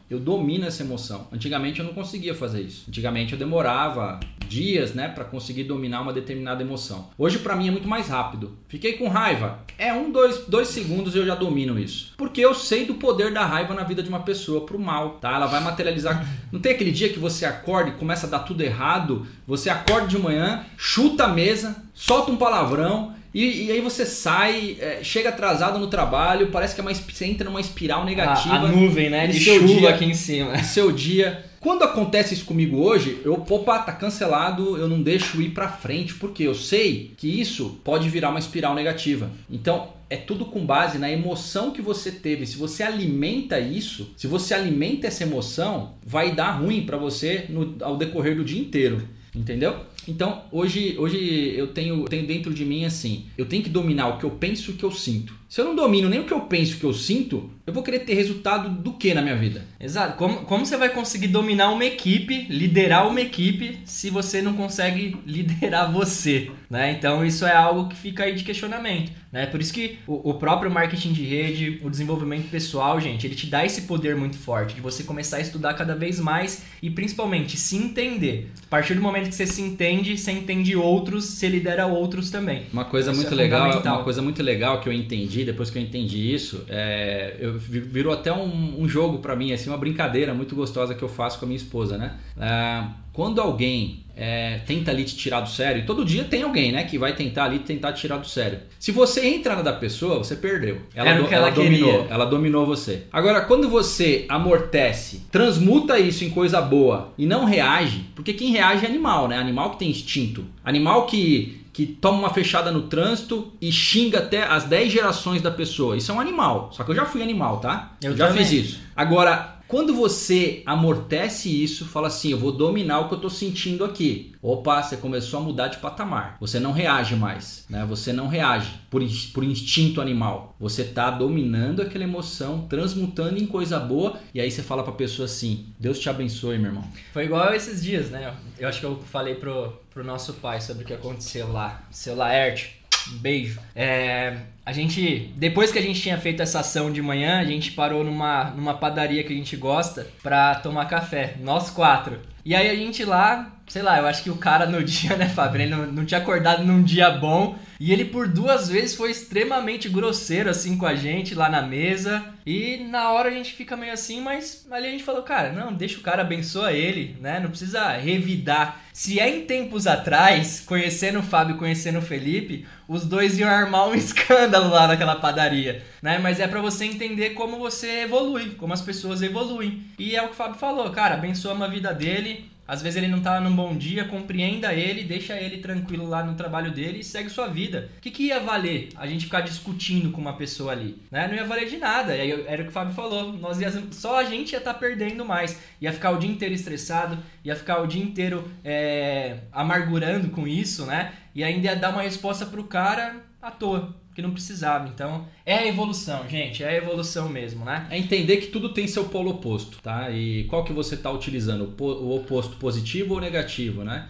eu domino essa emoção. Antigamente eu não conseguia fazer isso. Antigamente eu demorava dias, né, para conseguir dominar uma determinada emoção. Hoje para mim é muito mais rápido. Fiquei com raiva, é um, dois, dois segundos eu já domino isso. Porque eu sei do poder da raiva na vida de uma pessoa pro mal, tá? Ela vai materializar. Não tem aquele dia que você acorda e começa a dar tudo errado, você acorda de manhã, chuta a mesa, solta um palavrão, E, e aí você sai, é, chega atrasado no trabalho, parece que é uma, você entra numa espiral negativa. A, a nuvem, né? De seu chuva dia, aqui em cima. Seu dia. Quando acontece isso comigo hoje, eu, opa, tá cancelado, eu não deixo ir pra frente, porque eu sei que isso pode virar uma espiral negativa. Então, é tudo com base na emoção que você teve. Se você alimenta isso, se você alimenta essa emoção, vai dar ruim pra você no, ao decorrer do dia inteiro. Entendeu? Então, hoje, hoje eu tenho, tenho dentro de mim assim, eu tenho que dominar o que eu penso e o que eu sinto. Se eu não domino nem o que eu penso e o que eu sinto, eu vou querer ter resultado do que na minha vida? Exato. Como, como você vai conseguir dominar uma equipe, liderar uma equipe, se você não consegue liderar você, né? Então, isso é algo que fica aí de questionamento, né? Por isso que o, o próprio marketing de rede, o desenvolvimento pessoal, gente, ele te dá esse poder muito forte de você começar a estudar cada vez mais e principalmente se entender. A partir do momento que você se entende, você entende outros, você lidera outros também. Uma coisa isso muito é legal, uma coisa muito legal que eu entendi, depois que eu entendi isso, é, eu, virou até um, um jogo pra mim, assim, uma brincadeira muito gostosa que eu faço com a minha esposa, né? É, quando alguém é, tenta ali te tirar do sério, e todo dia tem alguém, né, que vai tentar ali tentar te tirar do sério. Se você entra na da pessoa, você perdeu. Ela, Era o que ela, ela dominou, queria. ela dominou você. Agora, quando você amortece, transmuta isso em coisa boa e não reage, porque quem reage é animal, né? Animal que tem instinto. Animal que que toma uma fechada no trânsito e xinga até as dez gerações da pessoa. Isso é um animal. Só que eu já fui animal, tá? Eu já também. fiz isso. Agora, quando você amortece isso, fala assim, eu vou dominar o que eu tô sentindo aqui. Opa, você começou a mudar de patamar. Você não reage mais, né? Você não reage por, por instinto animal. Você tá dominando aquela emoção, transmutando em coisa boa, e aí você fala pra pessoa assim, Deus te abençoe, meu irmão. Foi igual esses dias, né? Eu acho que eu falei pro, pro nosso pai sobre o que aconteceu lá. Seu Laerte, um beijo. É, a gente, depois que a gente tinha feito essa ação de manhã, a gente parou numa, numa padaria que a gente gosta pra tomar café, nós quatro. E aí a gente lá, sei lá, eu acho que o cara no dia, né, Fábio, ele não, não tinha acordado num dia bom. E ele por duas vezes foi extremamente grosseiro assim com a gente lá na mesa. E na hora a gente fica meio assim, mas ali a gente falou, cara, não, deixa o cara, abençoa ele, né? Não precisa revidar. Se é em tempos atrás, conhecendo o Fábio, conhecendo o Felipe, os dois iam armar um escândalo lá naquela padaria, né? Mas é pra você entender como você evolui, como as pessoas evoluem. E é o que o Fábio falou, cara, abençoa a vida dele. Às vezes ele não tá num bom dia, compreenda ele, deixa ele tranquilo lá no trabalho dele e segue sua vida. O que, que ia valer a gente ficar discutindo com uma pessoa ali? Né? Não ia valer de nada, era o que o Fábio falou, nós ia, só a gente ia estar tá perdendo mais. Ia ficar o dia inteiro estressado, ia ficar o dia inteiro é, amargurando com isso, né? E ainda ia dar uma resposta pro cara à toa, que não precisava. Então, é a evolução, gente, é a evolução mesmo, né? É entender que tudo tem seu polo oposto, tá? E qual que você está utilizando? O oposto positivo ou negativo, né?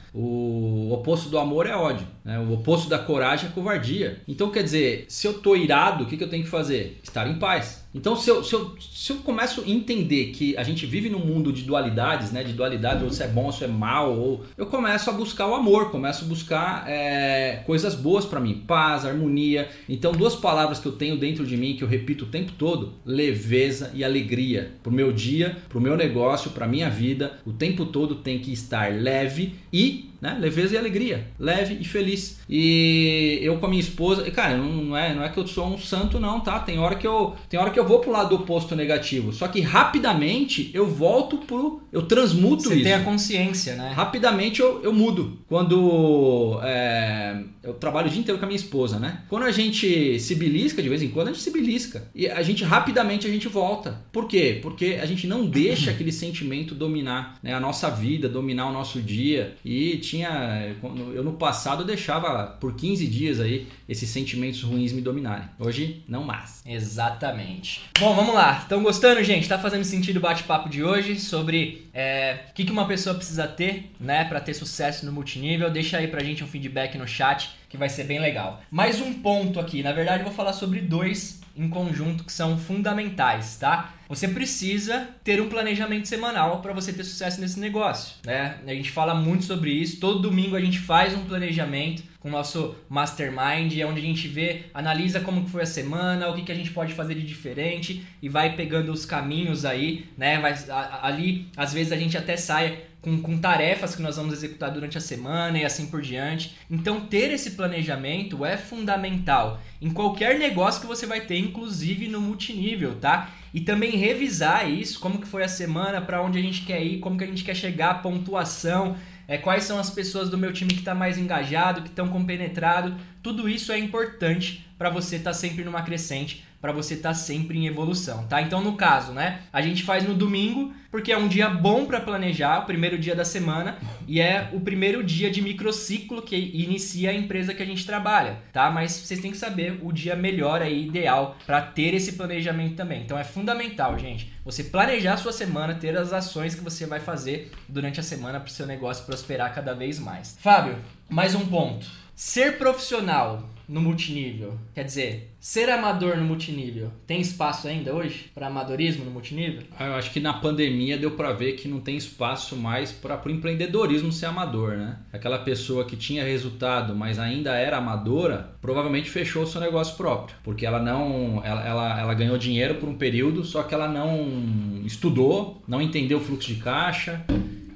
O oposto do amor é ódio, né? O oposto da coragem é covardia. Então, quer dizer, se eu tô irado, o que, que eu tenho que fazer? Estar em paz. Então, se eu, se, eu, se eu começo a entender que a gente vive num mundo de dualidades, né? De dualidades, ou se é bom ou se é mal, ou eu começo a buscar o amor, começo a buscar é, coisas boas para mim, paz, harmonia. Então, duas palavras que eu tenho dentro de mim, que eu repito o tempo todo, leveza e alegria. Pro meu dia, pro meu negócio, pra minha vida, o tempo todo tem que estar leve e... Né? Leveza e alegria, leve e feliz. E eu com a minha esposa, cara, não, não, é, não é que eu sou um santo não, tá? Tem hora que eu, tem hora que eu vou pro lado oposto negativo, só que rapidamente eu volto pro, eu transmuto Você isso. tem a consciência, né? Rapidamente eu, eu mudo. Quando é, eu trabalho o dia inteiro com a minha esposa, né? Quando a gente se belisca, de vez em quando a gente se belisca. E a gente rapidamente a gente volta. Por quê? Porque a gente não deixa aquele sentimento dominar, né, a nossa vida, dominar o nosso dia. E tinha, eu no passado eu deixava por quinze dias aí esses sentimentos ruins me dominarem. Hoje não mais. Exatamente. Bom, vamos lá. Estão gostando, gente? Tá fazendo sentido o bate-papo de hoje sobre é, o que, que uma pessoa precisa ter, né, para ter sucesso no multinível? Deixa aí pra gente um feedback no chat que vai ser bem legal. Mais um ponto aqui. Na verdade, eu vou falar sobre dois em conjunto que são fundamentais, tá? você precisa ter um planejamento semanal para você ter sucesso nesse negócio, né? A gente fala muito sobre isso, todo domingo a gente faz um planejamento com o nosso Mastermind, é onde a gente vê, analisa como que foi a semana, o que, que a gente pode fazer de diferente e vai pegando os caminhos aí, né? Vai, a, ali, às vezes a gente até sai com, com tarefas que nós vamos executar durante a semana e assim por diante. Então ter esse planejamento é fundamental em qualquer negócio que você vai ter, inclusive no multinível, tá? E também revisar isso, como que foi a semana, para onde a gente quer ir, como que a gente quer chegar, a pontuação, é, quais são as pessoas do meu time que está mais engajado, que estão compenetrado. Tudo isso é importante para você estar tá sempre numa crescente, para você estar tá sempre em evolução, tá? Então, no caso, né, a gente faz no domingo, porque é um dia bom para planejar, o primeiro dia da semana, e é o primeiro dia de microciclo que inicia a empresa que a gente trabalha, tá? Mas vocês têm que saber o dia melhor aí, ideal, para ter esse planejamento também. Então, é fundamental, gente, você planejar a sua semana, ter as ações que você vai fazer durante a semana para o seu negócio prosperar cada vez mais. Fábio, mais um ponto. Ser profissional no multinível, quer dizer, ser amador no multinível, tem espaço ainda hoje para amadorismo no multinível? Eu acho que na pandemia deu para ver que não tem espaço mais para o empreendedorismo ser amador, né? Aquela pessoa que tinha resultado, mas ainda era amadora, provavelmente fechou o seu negócio próprio, porque ela não, ela, ela, ela ganhou dinheiro por um período, só que ela não estudou, não entendeu o fluxo de caixa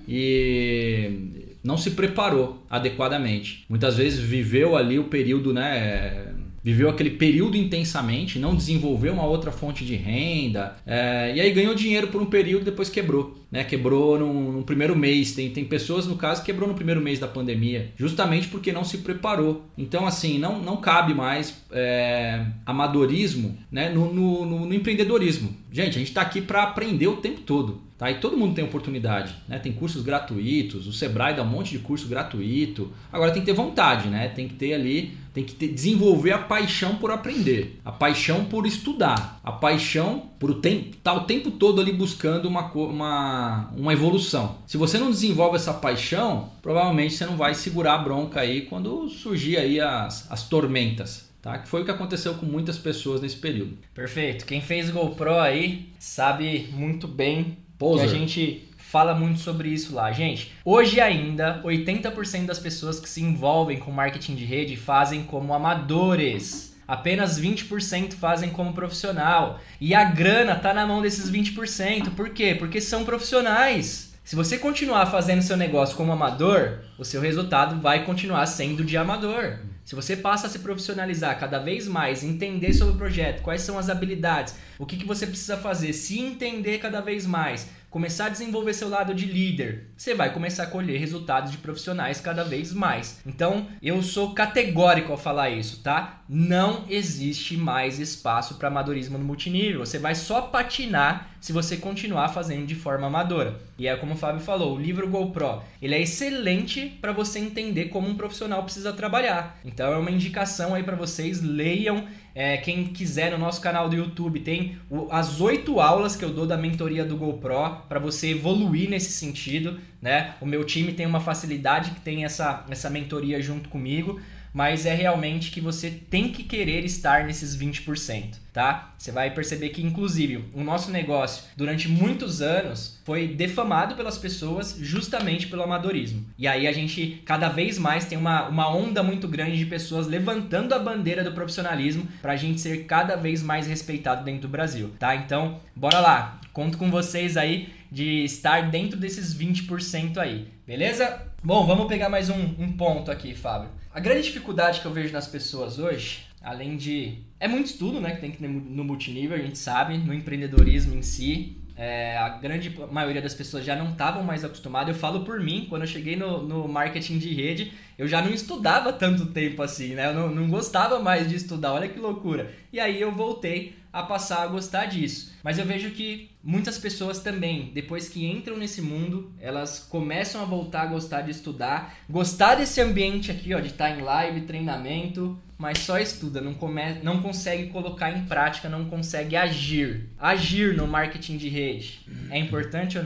e não se preparou adequadamente. Muitas vezes viveu ali o período, né? Viveu aquele período intensamente, não desenvolveu uma outra fonte de renda, é, e aí ganhou dinheiro por um período e depois quebrou. Né? Quebrou no, no primeiro mês. Tem, tem pessoas, no caso, que quebrou no primeiro mês da pandemia, justamente porque não se preparou. Então, assim, não, não cabe mais é, amadorismo, né? no, no, no, no empreendedorismo. Gente, a gente está aqui para aprender o tempo todo. Tá? E todo mundo tem oportunidade, né? Tem cursos gratuitos, o Sebrae dá um monte de curso gratuito. Agora tem que ter vontade, né? Tem que ter ali, tem que ter, desenvolver a paixão por aprender, a paixão por estudar, a paixão por o tempo, tá o tempo todo ali buscando uma, uma, uma evolução. Se você não desenvolve essa paixão, provavelmente você não vai segurar a bronca aí quando surgir aí as, as tormentas. Tá? Que foi o que aconteceu com muitas pessoas nesse período. Perfeito. Quem fez GoPro aí sabe muito bem Poser. Que a gente fala muito sobre isso lá. Gente, hoje ainda, oitenta por cento das pessoas que se envolvem com marketing de rede fazem como amadores. Apenas vinte por cento fazem como profissional. E a grana tá na mão desses vinte por cento. Por quê? Porque são profissionais. Se você continuar fazendo seu negócio como amador, o seu resultado vai continuar sendo de amador. Se você passa a se profissionalizar cada vez mais, entender sobre o projeto, quais são as habilidades, o que, que você precisa fazer, se entender cada vez mais, começar a desenvolver seu lado de líder, você vai começar a colher resultados de profissionais cada vez mais. Então, eu sou categórico ao falar isso, tá? Não existe mais espaço para amadorismo no multinível. Você vai só patinar se você continuar fazendo de forma amadora. E é como o Fábio falou, o livro GoPro, ele é excelente para você entender como um profissional precisa trabalhar. Então, é uma indicação aí para vocês, leiam. É, quem quiser, no nosso canal do YouTube tem o, as oito aulas que eu dou da mentoria do GoPro para você evoluir nesse sentido, né? O meu time tem uma facilidade que tem essa, essa mentoria junto comigo, mas é realmente que você tem que querer estar nesses vinte por cento, tá? Você vai perceber que, inclusive, o nosso negócio, durante muitos anos, foi defamado pelas pessoas justamente pelo amadorismo. E aí a gente, cada vez mais, tem uma, uma onda muito grande de pessoas levantando a bandeira do profissionalismo pra gente ser cada vez mais respeitado dentro do Brasil, tá? Então, bora lá! Conto com vocês aí de estar dentro desses vinte por cento aí, beleza? Bom, vamos pegar mais um, um ponto aqui, Fábio. A grande dificuldade que eu vejo nas pessoas hoje, além de... É muito estudo, né, que tem que ter no multinível, a gente sabe, no empreendedorismo em si. É, a grande maioria das pessoas já não estavam mais acostumadas. Eu falo por mim, quando eu cheguei no, no marketing de rede, eu já não estudava tanto tempo assim, né? Eu não, não gostava mais de estudar, olha que loucura. E aí eu voltei a passar a gostar disso. Mas eu vejo que muitas pessoas também, depois que entram nesse mundo, elas começam a voltar a gostar de estudar, gostar desse ambiente aqui, ó, de estar em live, treinamento, mas só estuda, não, come... não consegue colocar em prática, não consegue agir. Agir no marketing de rede é importante ou não?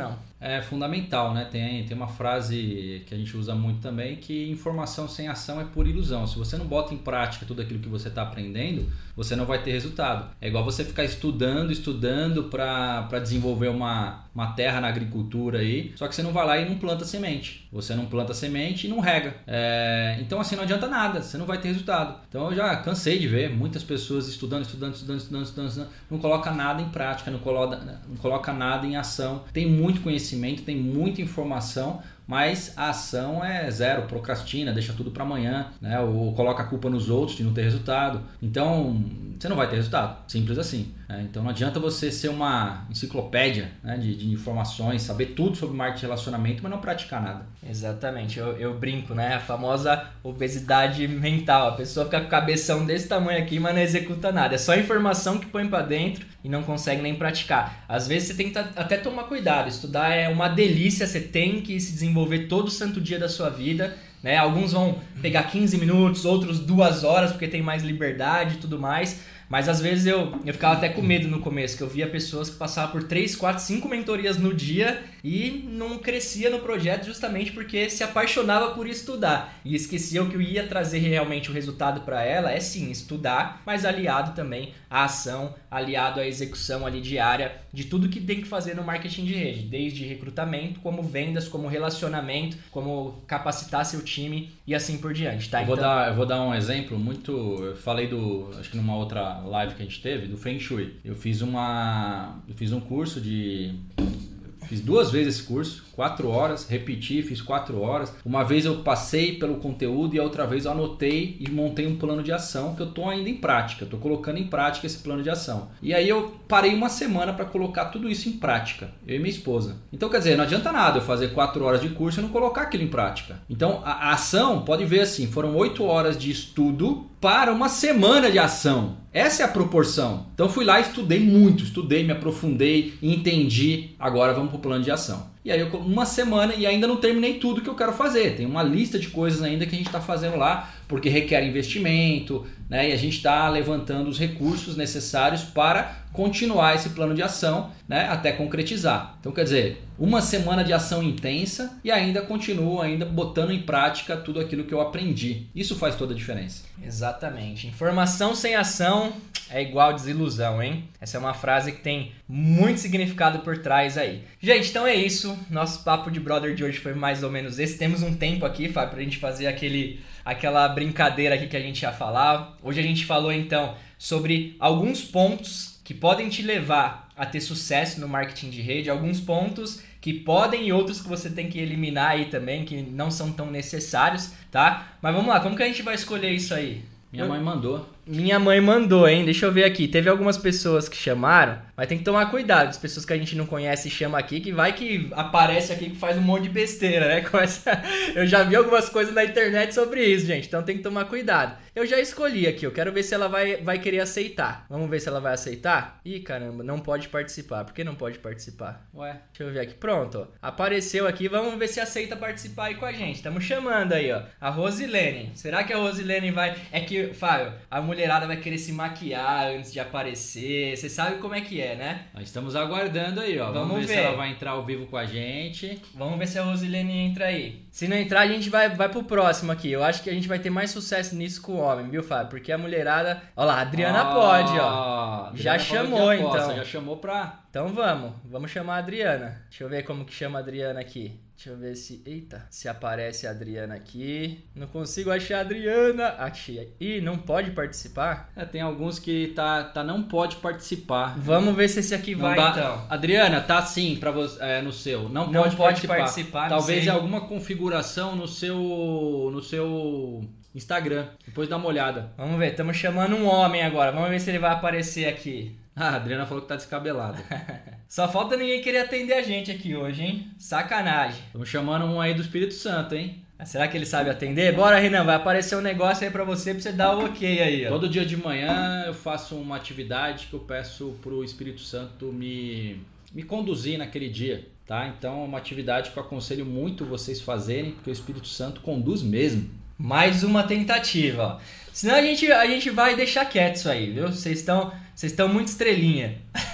é fundamental, né? Tem, tem uma frase que a gente usa muito também, que informação sem ação é pura ilusão. Se você não bota em prática tudo aquilo que você está aprendendo, você não vai ter resultado. É igual você ficar estudando, estudando para desenvolver uma, uma terra na agricultura aí, só que você não vai lá e não planta semente. Você não planta semente e não rega. É, então assim não adianta nada, você não vai ter resultado. Então eu já cansei de ver muitas pessoas estudando, estudando, estudando, estudando, estudando, estudando não coloca nada em prática, não coloca, não coloca nada em ação. Tem muito conhecimento, tem muita informação, mas a ação é zero, procrastina, deixa tudo para amanhã, né? Ou coloca a culpa nos outros de não ter resultado. Então você não vai ter resultado, simples assim, né? Então não adianta você ser uma enciclopédia, né, de, de informações, saber tudo sobre marketing de relacionamento, mas não praticar nada. Exatamente, eu, eu brinco, né? A famosa obesidade mental. A pessoa fica com o cabeção desse tamanho aqui, mas não executa nada. É só informação que põe para dentro e não consegue nem praticar. Às vezes você tem que até tomar cuidado. Estudar é uma delícia, você tem que se desenvolver todo santo dia da sua vida, né? Alguns vão pegar quinze minutos, outros duas horas, porque tem mais liberdade e tudo mais. Mas às vezes eu, eu ficava até com medo no começo, que eu via pessoas que passavam por três, quatro, cinco mentorias no dia e não crescia no projeto justamente porque se apaixonava por estudar. E esquecia o que ia trazer realmente o resultado para ela, é sim, estudar, mas aliado também à ação, aliado à execução ali diária de tudo que tem que fazer no marketing de rede. Desde recrutamento, como vendas, como relacionamento, como capacitar seu time e assim por diante. Tá? Eu, vou então... dar, eu vou dar um exemplo muito... Eu falei do... Acho que numa outra live que a gente teve, do Feng Shui. Eu fiz uma... Eu fiz um curso de... Fiz duas vezes esse curso, quatro horas, repeti, fiz quatro horas. Uma vez eu passei pelo conteúdo e a outra vez eu anotei e montei um plano de ação que eu estou ainda em prática. Estou colocando em prática esse plano de ação. E aí eu parei uma semana para colocar tudo isso em prática, eu e minha esposa. Então quer dizer, não adianta nada eu fazer quatro horas de curso e não colocar aquilo em prática. Então a, a ação, pode ver assim, foram oito horas de estudo para uma semana de ação. Essa é a proporção. Então fui lá e estudei muito, estudei, me aprofundei, entendi. Agora vamos para o plano de ação. E aí eu uma semana e ainda não terminei tudo que eu quero fazer. Tem uma lista de coisas ainda que a gente está fazendo lá, porque requer investimento, né? E a gente está levantando os recursos necessários para continuar esse plano de ação, né? Até concretizar. Então quer dizer, uma semana de ação intensa e ainda continuo ainda botando em prática tudo aquilo que eu aprendi. Isso faz toda a diferença. Exatamente. Informação sem ação é igual desilusão, hein? Essa é uma frase que tem muito significado por trás aí. Gente, então é isso. Nosso papo de brother de hoje foi mais ou menos esse. Temos um tempo aqui, Fábio, pra gente fazer aquele, aquela brincadeira aqui que a gente ia falar. Hoje a gente falou então sobre alguns pontos que podem te levar a ter sucesso no marketing de rede, alguns pontos que podem e outros que você tem que eliminar aí também, que não são tão necessários, tá? Mas vamos lá, como que a gente vai escolher isso aí? Minha mãe mandou. Minha mãe mandou, hein? Deixa eu ver aqui. Teve algumas pessoas que chamaram, mas tem que tomar cuidado. As pessoas que a gente não conhece e chama aqui, que vai que aparece aqui que faz um monte de besteira, né? Começa... Eu já vi algumas coisas na internet sobre isso, gente. Então tem que tomar cuidado. Eu já escolhi aqui. Eu quero ver se ela vai, vai querer aceitar. Vamos ver se ela vai aceitar? Ih, caramba, não pode participar. Por que não pode participar? Ué, deixa eu ver aqui. Pronto, ó. Apareceu aqui. Vamos ver se aceita participar aí com a gente. Estamos chamando aí, ó. A Rosilene. Será que a Rosilene vai... É que, Fábio, a mulherada vai querer se maquiar antes de aparecer. Você sabe como é que é, né? Nós estamos aguardando aí, ó. Vamos, Vamos ver, ver se ela vai entrar ao vivo com a gente. Vamos ver se a Rosilene entra aí. Se não entrar, a gente vai, vai pro próximo aqui. Eu acho que a gente vai ter mais sucesso nisso com o homem, viu, Fábio? Porque a mulherada... Olha lá, a Adriana oh, pode, ó. Já chamou, então. Já chamou pra... Então vamos. Vamos chamar a Adriana. Deixa eu ver como que chama a Adriana aqui. Deixa eu ver se... Eita, se aparece a Adriana aqui. Não consigo achar a Adriana. Achei. Ih, não pode participar? É, tem alguns que tá, tá não pode participar. Vamos ver se esse aqui não vai, dá... então. Adriana, tá sim pra você, é, no seu. Não, não pode, pode participar. participar Talvez alguma configuração no seu, no seu Instagram. Depois dá uma olhada. Vamos ver, estamos chamando um homem agora. Vamos ver se ele vai aparecer aqui. Ah, a Adriana falou que tá descabelada. Só falta ninguém querer atender a gente aqui hoje, hein? Sacanagem. Estamos chamando um aí do Espírito Santo, hein? Será que ele sabe atender? Bora, Renan, vai aparecer um negócio aí pra você, pra você dar o ok aí, ó. Todo dia de manhã eu faço uma atividade que eu peço pro Espírito Santo me, me conduzir naquele dia, tá? Então é uma atividade que eu aconselho muito vocês fazerem, porque o Espírito Santo conduz mesmo. Mais uma tentativa, ó. Senão a gente, a gente vai deixar quieto isso aí, viu? Vocês estão vocês estão muito estrelinha.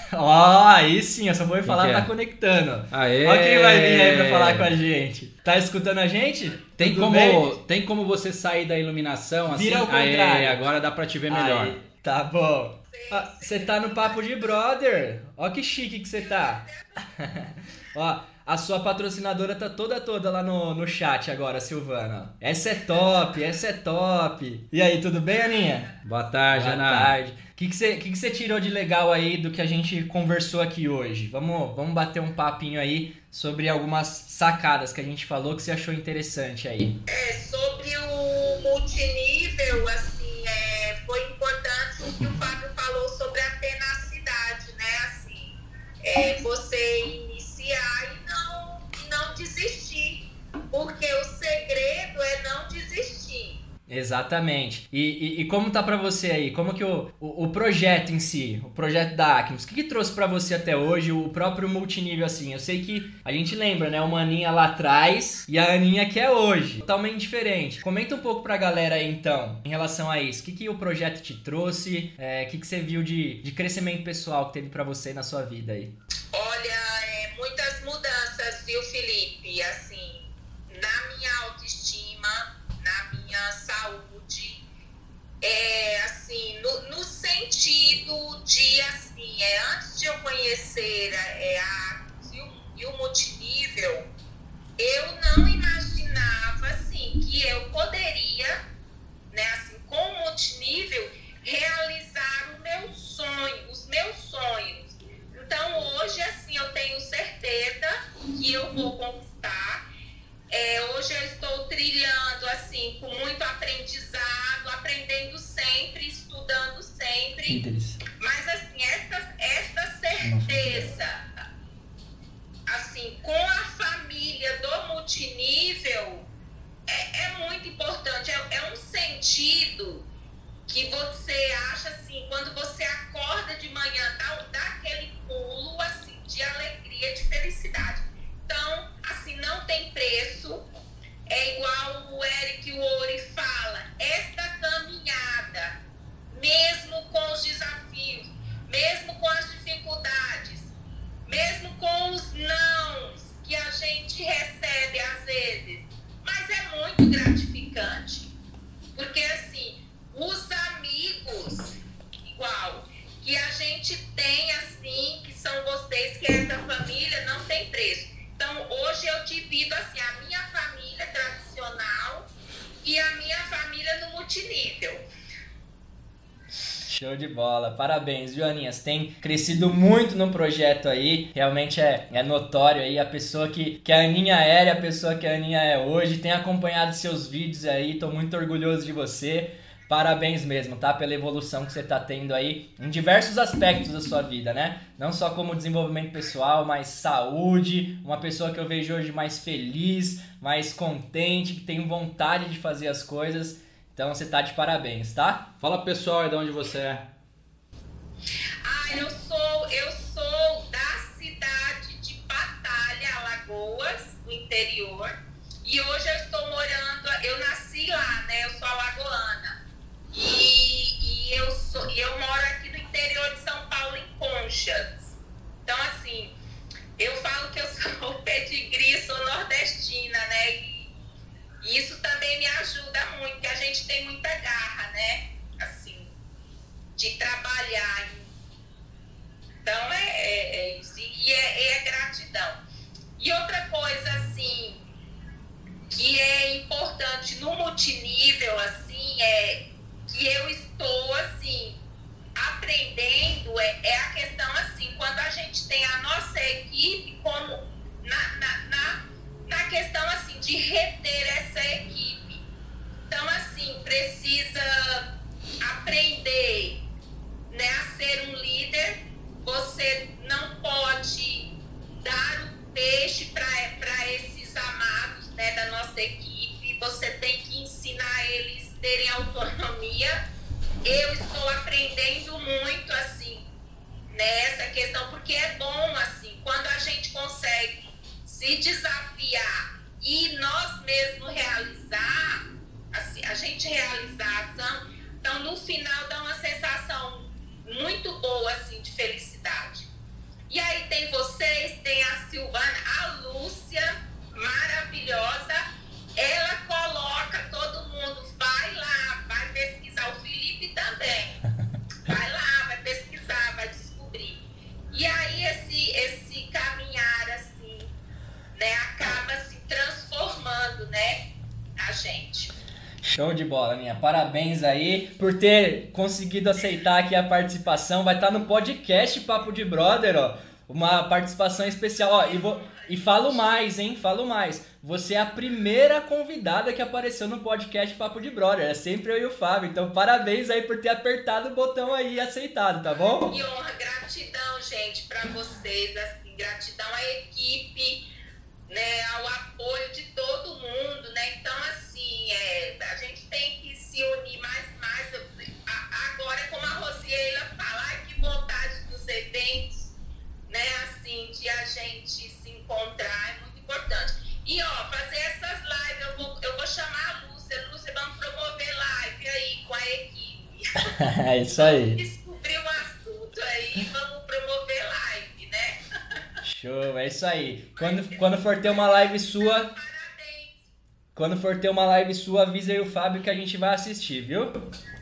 Ó, aí sim, eu só vou falar, que tá é? conectando. Aê! Ó quem vai vir aí pra falar com a gente. Tá escutando a gente? Tem Tudo como, bem? tem como você sair da iluminação assim? Vira ao Aê, contrário. agora dá pra te ver melhor. Aí, tá bom. Você tá no papo de brother. Ó que chique que você tá. Ó, a sua patrocinadora tá toda toda lá no, no chat agora, Silvana. Essa é top, essa é top. E aí, tudo bem, Aninha? Boa tarde, Boa Ana. tarde. O que que você que que você tirou de legal aí do que a gente conversou aqui hoje? Vamos, vamos bater um papinho aí sobre algumas sacadas que a gente falou que você achou interessante aí. É, sobre o multinível, assim, é, foi importante o que o Fábio falou sobre a tenacidade, né? Assim, é, você iniciar e não, e não desistir, porque o segredo é não desistir. Exatamente. E, e, e como tá pra você aí? Como que o, o, o projeto em si, o projeto da Acnos, o que, que trouxe pra você até hoje, o próprio multinível assim? Eu sei que a gente lembra, né? Uma Aninha lá atrás e a Aninha que é hoje. Totalmente diferente. Comenta um pouco pra galera aí então, em relação a isso. O que, que o projeto te trouxe? É, o que, que você viu de, de crescimento pessoal que teve pra você na sua vida aí? Olha, é, muitas mudanças, viu, Felipe? Assim, na minha autoestima, na minha saúde, é, assim, no, no sentido de, assim, é, antes de eu conhecer é, a e o, e o multinível, eu não imaginava, assim, que eu poderia, né, assim, com o multinível, realizar o meu sonho, os meus sonhos. Então, hoje, assim, eu tenho certeza que eu vou conquistar. É, hoje eu estou trilhando, assim, com muito aprendizado, aprendendo sempre, estudando sempre. Mas, assim, esta, esta certeza, assim, com a família do multinível, é, é muito importante. É, é um sentido que você acha, assim, quando você acorda de manhã, dá, dá aquele pulo, assim, de alegria, de felicidade. Então, assim, não tem preço. É igual o Eric Worre fala, esta caminhada, mesmo com os desafios, mesmo com as dificuldades, mesmo com os nãos que a gente recebe às vezes, mas é muito gratificante. Porque, assim, os amigos, igual, que a gente tem, assim, que são vocês, que é essa família, não tem preço. Então, hoje eu divido, assim, a minha família tradicional e a minha família no multinível. Show de bola, parabéns, viu, Aninha? Você tem crescido muito no projeto aí, realmente é, é notório aí a pessoa que, que a Aninha era e a pessoa que a Aninha é hoje, tem acompanhado seus vídeos aí, tô muito orgulhoso de você. Parabéns mesmo, tá? Pela evolução que você tá tendo aí em diversos aspectos da sua vida, né? Não só como desenvolvimento pessoal, mas saúde, uma pessoa que eu vejo hoje mais feliz, mais contente, que tem vontade de fazer as coisas. Então você tá de parabéns, tá? Fala pessoal, e de onde você é? Ah, eu sou, eu sou da cidade de Batalha, Alagoas, no interior. E hoje eu estou morando, eu nasci lá, né? Eu sou alagoana. E, e eu, sou, eu moro aqui no interior de São Paulo, em Conchas. Então, assim, eu falo que eu sou pedigree, sou nordestina, né? E, e isso também me ajuda muito, porque a gente tem muita garra, né? Assim, de trabalhar. Então, é, é, é isso. E é, é gratidão. E outra coisa, assim, que é importante no multinível, assim, é que eu estou, assim, aprendendo, é, é a questão, assim, quando a gente tem a nossa equipe, como na, na, na, na questão, assim, de reter essa equipe. Então, assim, precisa aprender, né, a ser um líder. Você não pode dar o peixe para esses amados, né, da nossa equipe. Você tem que ensinar eles a terem autonomia. Eu estou aprendendo muito, assim, nessa questão, porque é bom, assim, quando a gente consegue se desafiar e nós mesmos realizar, assim, a gente realizar a ação, então no final dá uma sensação muito boa, assim, de felicidade. E aí tem vocês, tem a Silvana, a Lúcia, maravilhosa. Ela coloca todo mundo, vai lá, vai pesquisar. O Felipe também. Vai lá, vai pesquisar, vai descobrir. E aí esse, esse caminhar, assim, né, acaba se transformando, né, a gente. Show de bola, Aninha. Parabéns aí por ter conseguido aceitar aqui a participação. Vai estar no podcast Papo de Brother, ó. Uma participação especial. Ó, e, vou, e falo mais, hein? Falo mais. Você é a primeira convidada que apareceu no podcast Papo de Brother. É sempre eu e o Fábio. Então, parabéns aí por ter apertado o botão aí e aceitado, tá bom? Que honra, gratidão, gente, pra vocês. Assim, gratidão à equipe, né? Ao apoio de todo mundo, né? Então, assim, é, a gente tem que se unir mais mais. Agora, como a Rosiela fala, ai, que vontade dos eventos, né? Assim, de a gente se encontrar, é muito importante. E, ó, fazer essas lives, eu vou, eu vou chamar a Lúcia. Lúcia, vamos promover live aí com a equipe. É isso aí. Descobrir um assunto aí, vamos promover live, né? Show, é isso aí. Quando, quando for ter uma live sua... Parabéns. Quando for ter uma live sua, avisa aí o Fábio que a gente vai assistir, viu?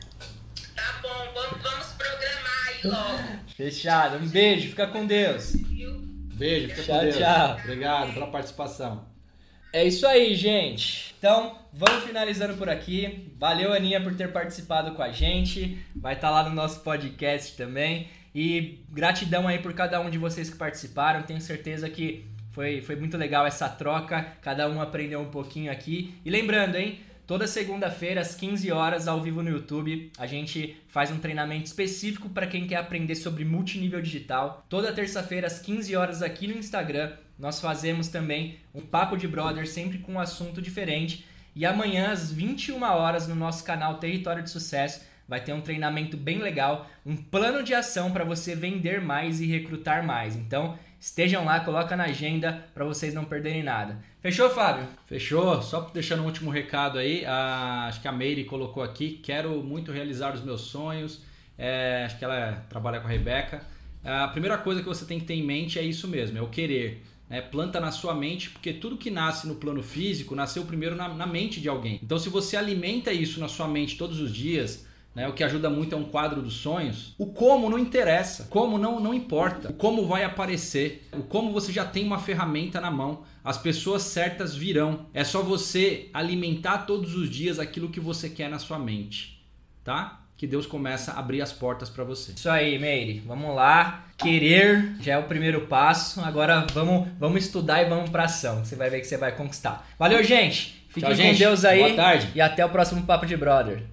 Tá bom, vamos, vamos programar aí logo. Fechado. Um beijo, fica com Deus. Viu? Beijo, fica Tchau, com Deus. tchau. Obrigado pela participação. É isso aí, gente. Então, vamos finalizando por aqui. Valeu, Aninha, por ter participado com a gente. Vai estar lá no nosso podcast também. E gratidão aí por cada um de vocês que participaram. Tenho certeza que foi, foi muito legal essa troca. Cada um aprendeu um pouquinho aqui. E lembrando, hein? Toda segunda-feira, às quinze horas, ao vivo no YouTube, a gente faz um treinamento específico para quem quer aprender sobre multinível digital. Toda terça-feira, às quinze horas, aqui no Instagram, nós fazemos também um Papo de Brother, sempre com um assunto diferente. E amanhã, às vinte e uma horas, no nosso canal Território de Sucesso, vai ter um treinamento bem legal, um plano de ação para você vender mais e recrutar mais. Então, estejam lá, coloca na agenda para vocês não perderem nada. Fechou, Fábio? Fechou? Só deixando um último recado aí, a, acho que a Meire colocou aqui, quero muito realizar os meus sonhos, é, acho que ela trabalha com a Rebeca. A primeira coisa que você tem que ter em mente é isso mesmo, é o querer. Né? Planta na sua mente, porque tudo que nasce no plano físico nasceu primeiro na, na mente de alguém. Então, se você alimenta isso na sua mente todos os dias, né, o que ajuda muito é um quadro dos sonhos, o como não interessa, como não, não importa, o como vai aparecer, o como você já tem uma ferramenta na mão, as pessoas certas virão, é só você alimentar todos os dias aquilo que você quer na sua mente, tá? Que Deus começa a abrir as portas para você. Isso aí, Meire. Vamos lá. Querer já é o primeiro passo. Agora vamos, vamos estudar e vamos pra ação. Você vai ver que você vai conquistar. Valeu, gente. Fiquem Tchau, com gente. Deus aí. Boa tarde. E até o próximo Papo de Brother.